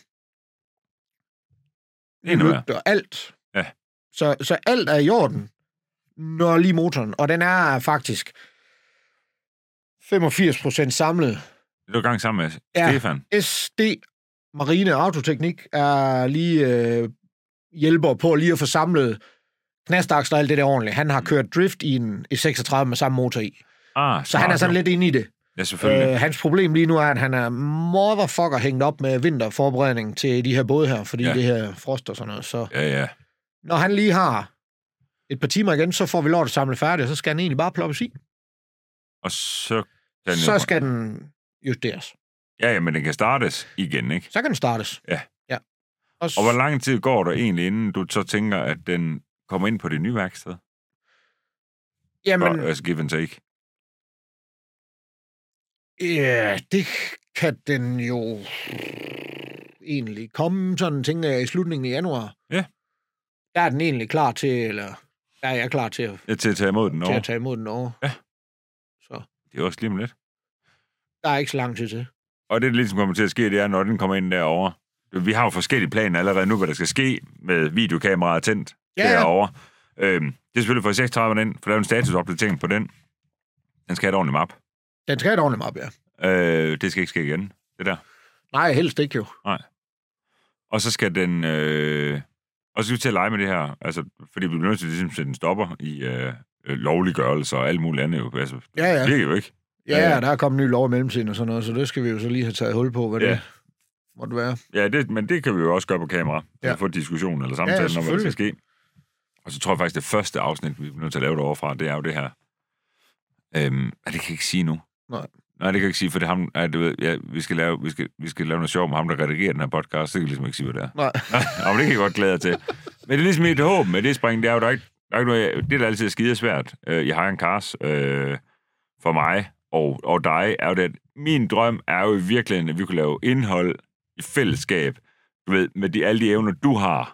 Lygter, alt. Ja. Så alt er i orden, når lige motoren. Og den er faktisk 85% samlet. Det er gang sammen med Stefan. SD Marine Autoteknik er lige hjælper på lige at få samlet knastaksler og alt det der ordentligt. Han har kørt drift i en E36 med samme motor i. Så han er sådan lidt inde i det. Ja, selvfølgelig. Hans problem lige nu er, at han er motherfucker hængt op med vinterforberedning til de her både her, fordi det her frost og sådan noget. Så når han lige har et par timer igen, så får vi lov at samle færdigt, og så skal han egentlig bare ploppes i. Og så skal den justeres. Ja, men den kan startes igen, ikke? Så kan den startes. Ja. Og hvor lang tid går der egentlig, inden du så tænker, at den kommer ind på det nye værksted? Jamen... Altså give and take. Ja, det kan den jo egentlig komme, sådan tænker jeg, i slutningen af januar. Ja. Der er den egentlig klar til, eller der er jeg klar til at tage imod den over. Til at tage imod den over. Ja. Så. Det er også lige om lidt. Der er ikke så lang tid til. Og det, ligesom kommer til at ske, det er, når den kommer ind derovre. Vi har jo forskellige planer allerede nu, hvad der skal ske med videokameraet tændt derovre. Det er selvfølgelig for 36 ind, for der er en statusopdatering på den. Den skal have et ordentligt map. Den skal have et ordentligt map, ja. Det skal ikke ske igen, det der. Nej, helst ikke jo. Nej. Og så skal den... Og så skal vi til at lege med det her, altså, fordi vi bliver nødt til at sætte den stopper i lovliggørelse og alt muligt andet. Jo. Altså, det virker jo ikke. Ja, der er kommet ny lov i mellemtiden og sådan noget, så det skal vi jo så lige have taget hul på, hvad det måtte være. Ja, men det kan vi jo også gøre på kamera, for at få diskussion eller samtale om, hvad der skal ske. Og så tror jeg faktisk, det første afsnit, vi bliver nødt til at lave det overfra, det er jo det her. Det kan jeg ikke sige nu. Nej, det kan jeg ikke sige, for det er ham, du ved, vi skal lave noget sjov med ham, der redigerer den her podcast, så kan jeg ligesom ikke sige, hvad det er. Nej. Men det kan jeg godt glæde til. Men det er ligesom et håb med det spring, det er jo, der er ikke noget, det der altid er skidesvært i High and Cars for mig og dig, er jo det, at min drøm er jo i virkeligheden, at vi kunne lave indhold i fællesskab, du ved, med alle de evner, du har,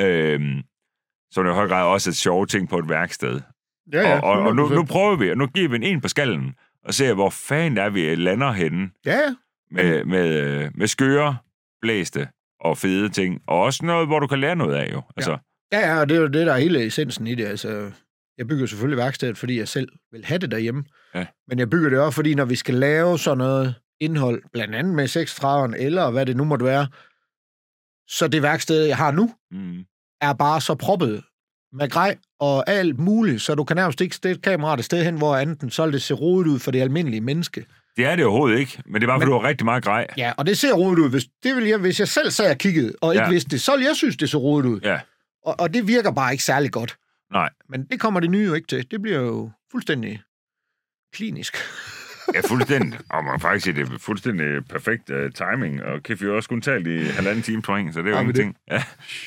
som er i høj grad også et sjovt ting på et værksted. Ja, og nu prøver vi, og nu giver vi en på skallen, og ser, hvor fanden er vi lander henne. Ja. Med skøre, blæste og fede ting. Og også noget, hvor du kan lære noget af, jo. Altså. Ja, og det er jo det, der er hele essensen i det. Altså, jeg bygger selvfølgelig værkstedet, fordi jeg selv vil have det derhjemme. Ja. Men jeg bygger det også, fordi når vi skal lave sådan noget indhold, blandt andet med 36'eren, eller hvad det nu måtte være, så det værksted, jeg har nu, er bare så proppet med grej og alt muligt, så du kan nærmest ikke stille kameraet et sted hen, hvor enten så det ser rodet ud for det almindelige menneske. Det er det overhovedet ikke, men det er bare, fordi du har rigtig meget grej. Ja, og det ser rodet ud. Hvis jeg selv sad og kiggede, og ikke vidste det, så ville jeg synes, det så rodet ud. Ja. Og det virker bare ikke særlig godt. Nej. Men det kommer det nye jo ikke til. Det bliver jo fuldstændig klinisk. Ja, fuldstændig. Og man kan faktisk sige, det er fuldstændig perfekt timing, og Kif jo også kun talt i 1,5 time, tror jeg, så det er jo ingenting. Ja.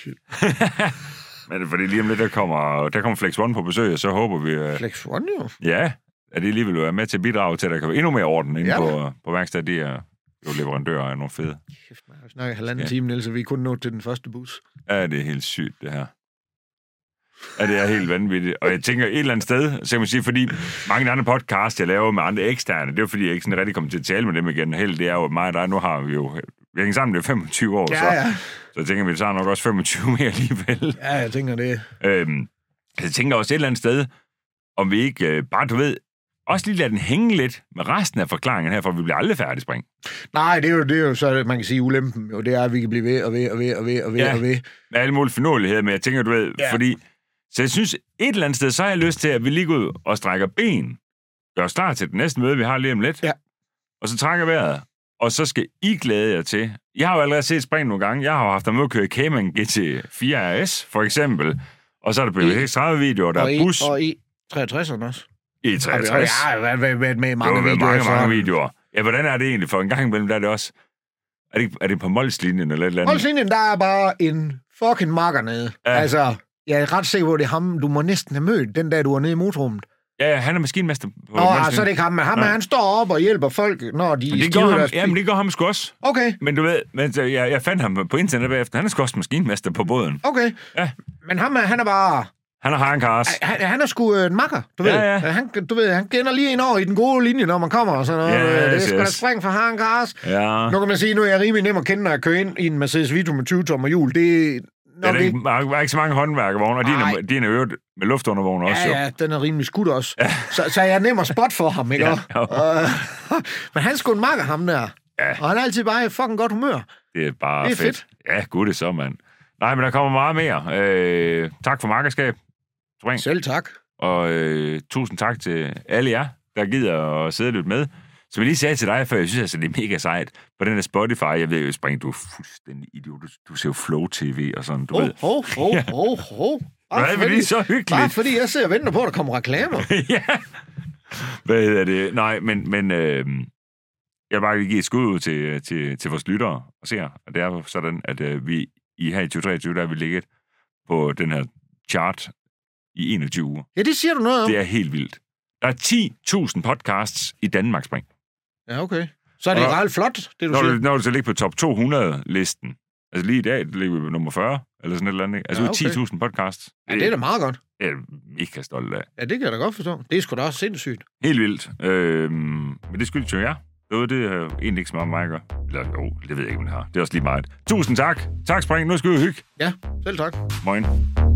Men fordi lige om lidt, der kommer Flex One på besøg, og så håber vi... Flex One, jo? Ja, at det alligevel vil være med til at bidrage til, at der kan være endnu mere orden inde på værkstedet. De er jo leverandører af nogle fede. Kæft, man har snakket 1,5 time, Niels, og vi er kun nået til den første bus. Ja, det er helt sygt, det her. Ja, det er helt vanvittigt. Og jeg tænker et eller andet sted, så kan man sige, fordi mange andre podcasts, jeg laver med andre eksterne, det er jo fordi, jeg ikke sådan rigtig kommer til at tale med dem igen. Helt det er jo mig og dig, nu har vi jo... Vi har hængt sammen i 25 år, så jeg tænker, vi tager nok også 25 mere alligevel. Ja, jeg tænker det. Jeg tænker også et eller andet sted, om vi ikke bare, du ved, også lige lade den hænge lidt med resten af forklaringen her, for vi bliver aldrig færdige, Spring. Nej, det er jo så, man kan sige, ulempen. Jo, det er, at vi kan blive ved og ved og ved og ved og ved og ved. Med alle mulige finurligheder, men jeg tænker, du ved, fordi... Så jeg synes, et eller andet sted, så har jeg lyst til, at vi lige går ud og strækker ben. Gør os klar til det næste møde, vi har lige om lidt. Ja. Og så trækker vejret. Og så skal I glæde jer til. Jeg har jo allerede set Spring nogle gange. Jeg har jo haft dem med at køre Cayman GT4 RS, for eksempel. Og så er der blevet 30-videoer, der er bus. Og i 63'erne også. I 63. Jeg har været med i mange videoer. mange videoer. Ja, hvordan er det egentlig? For en gang imellem, der er det også... Er det på Molslinjen eller et eller andet? Molslinjen, der er bare en fucking makker nede. Ja. Altså, jeg er ret sikker på, at det er ham, du må næsten have mødt, den dag, du var nede i motorrummet. Ja, han er maskinmester på så er det ikke ham, men han står op og hjælper folk, når de skiver deres bil. Jamen, det gør ham sgu også. Okay. Men du ved, jeg fandt ham på internet bagefter. Han er sgu også maskinmester på båden. Okay. Ja. Men han er bare... Han har en kars. Han er sgu en makker, du ved. Ja. Han kender lige ind over i den gode linje, når man kommer og sådan noget. Det er sgu da spring for Harren Kars. Ja. Nu kan man sige, nu er jeg rimelig nem at kende, når jeg kører ind i en Mercedes Vito med 20-tommer hjul. Det er ikke så mange håndværkervogne, og de er øvrigt med luftundervogne også. Ja, den er rimelig skudt også. Ja. Så jeg er nem at spot for ham, ikke? Men han skulle en makker, ham der. Ja. Og han er altid bare i fucking godt humør. Det er bare fedt. Ja, gud det så, mand. Nej, men der kommer meget mere. Tak for makkerskab. Spring. Selv tak. Og tusind tak til alle jer, der gider at sidde og lytte med. Som jeg lige sagde til dig før, jeg synes altså, det er mega sejt. På den der Spotify, jeg ved jo, Spring, du er fuldstændig idiot. Du ser jo Flow TV og sådan, du ved. Hvad er det så hyggeligt? Bare fordi jeg sidder og venter på, at der kommer reklamer. Ja. Hvad hedder det? Nej, men jeg vil bare give et skud ud til vores lyttere og seere. Og det er sådan, at vi her i 2023, der er vi ligget på den her chart i 21 uger. Ja, det siger du noget om. Det er helt vildt. Der er 10.000 podcasts i Danmark, Spring. Ja, okay. Så er det ret flot, det du siger. Når du så ligger på top 200-listen, altså lige i dag, det ligger vi på nummer 40, eller sådan et eller andet. Altså 10.000 podcasts. Ja, det er da meget godt. Det er mega stolt af. Ja, det kan jeg da godt forstå. Det er sgu da også sindssygt. Helt vildt. Men det skyldes jo jer. Det er egentlig ikke så meget mig at gøre. Eller jo, det ved jeg ikke, om det har. Det er også lige meget. Tusind tak. Tak, Spring. Nu skal vi hygge. Ja, selv tak. Moin.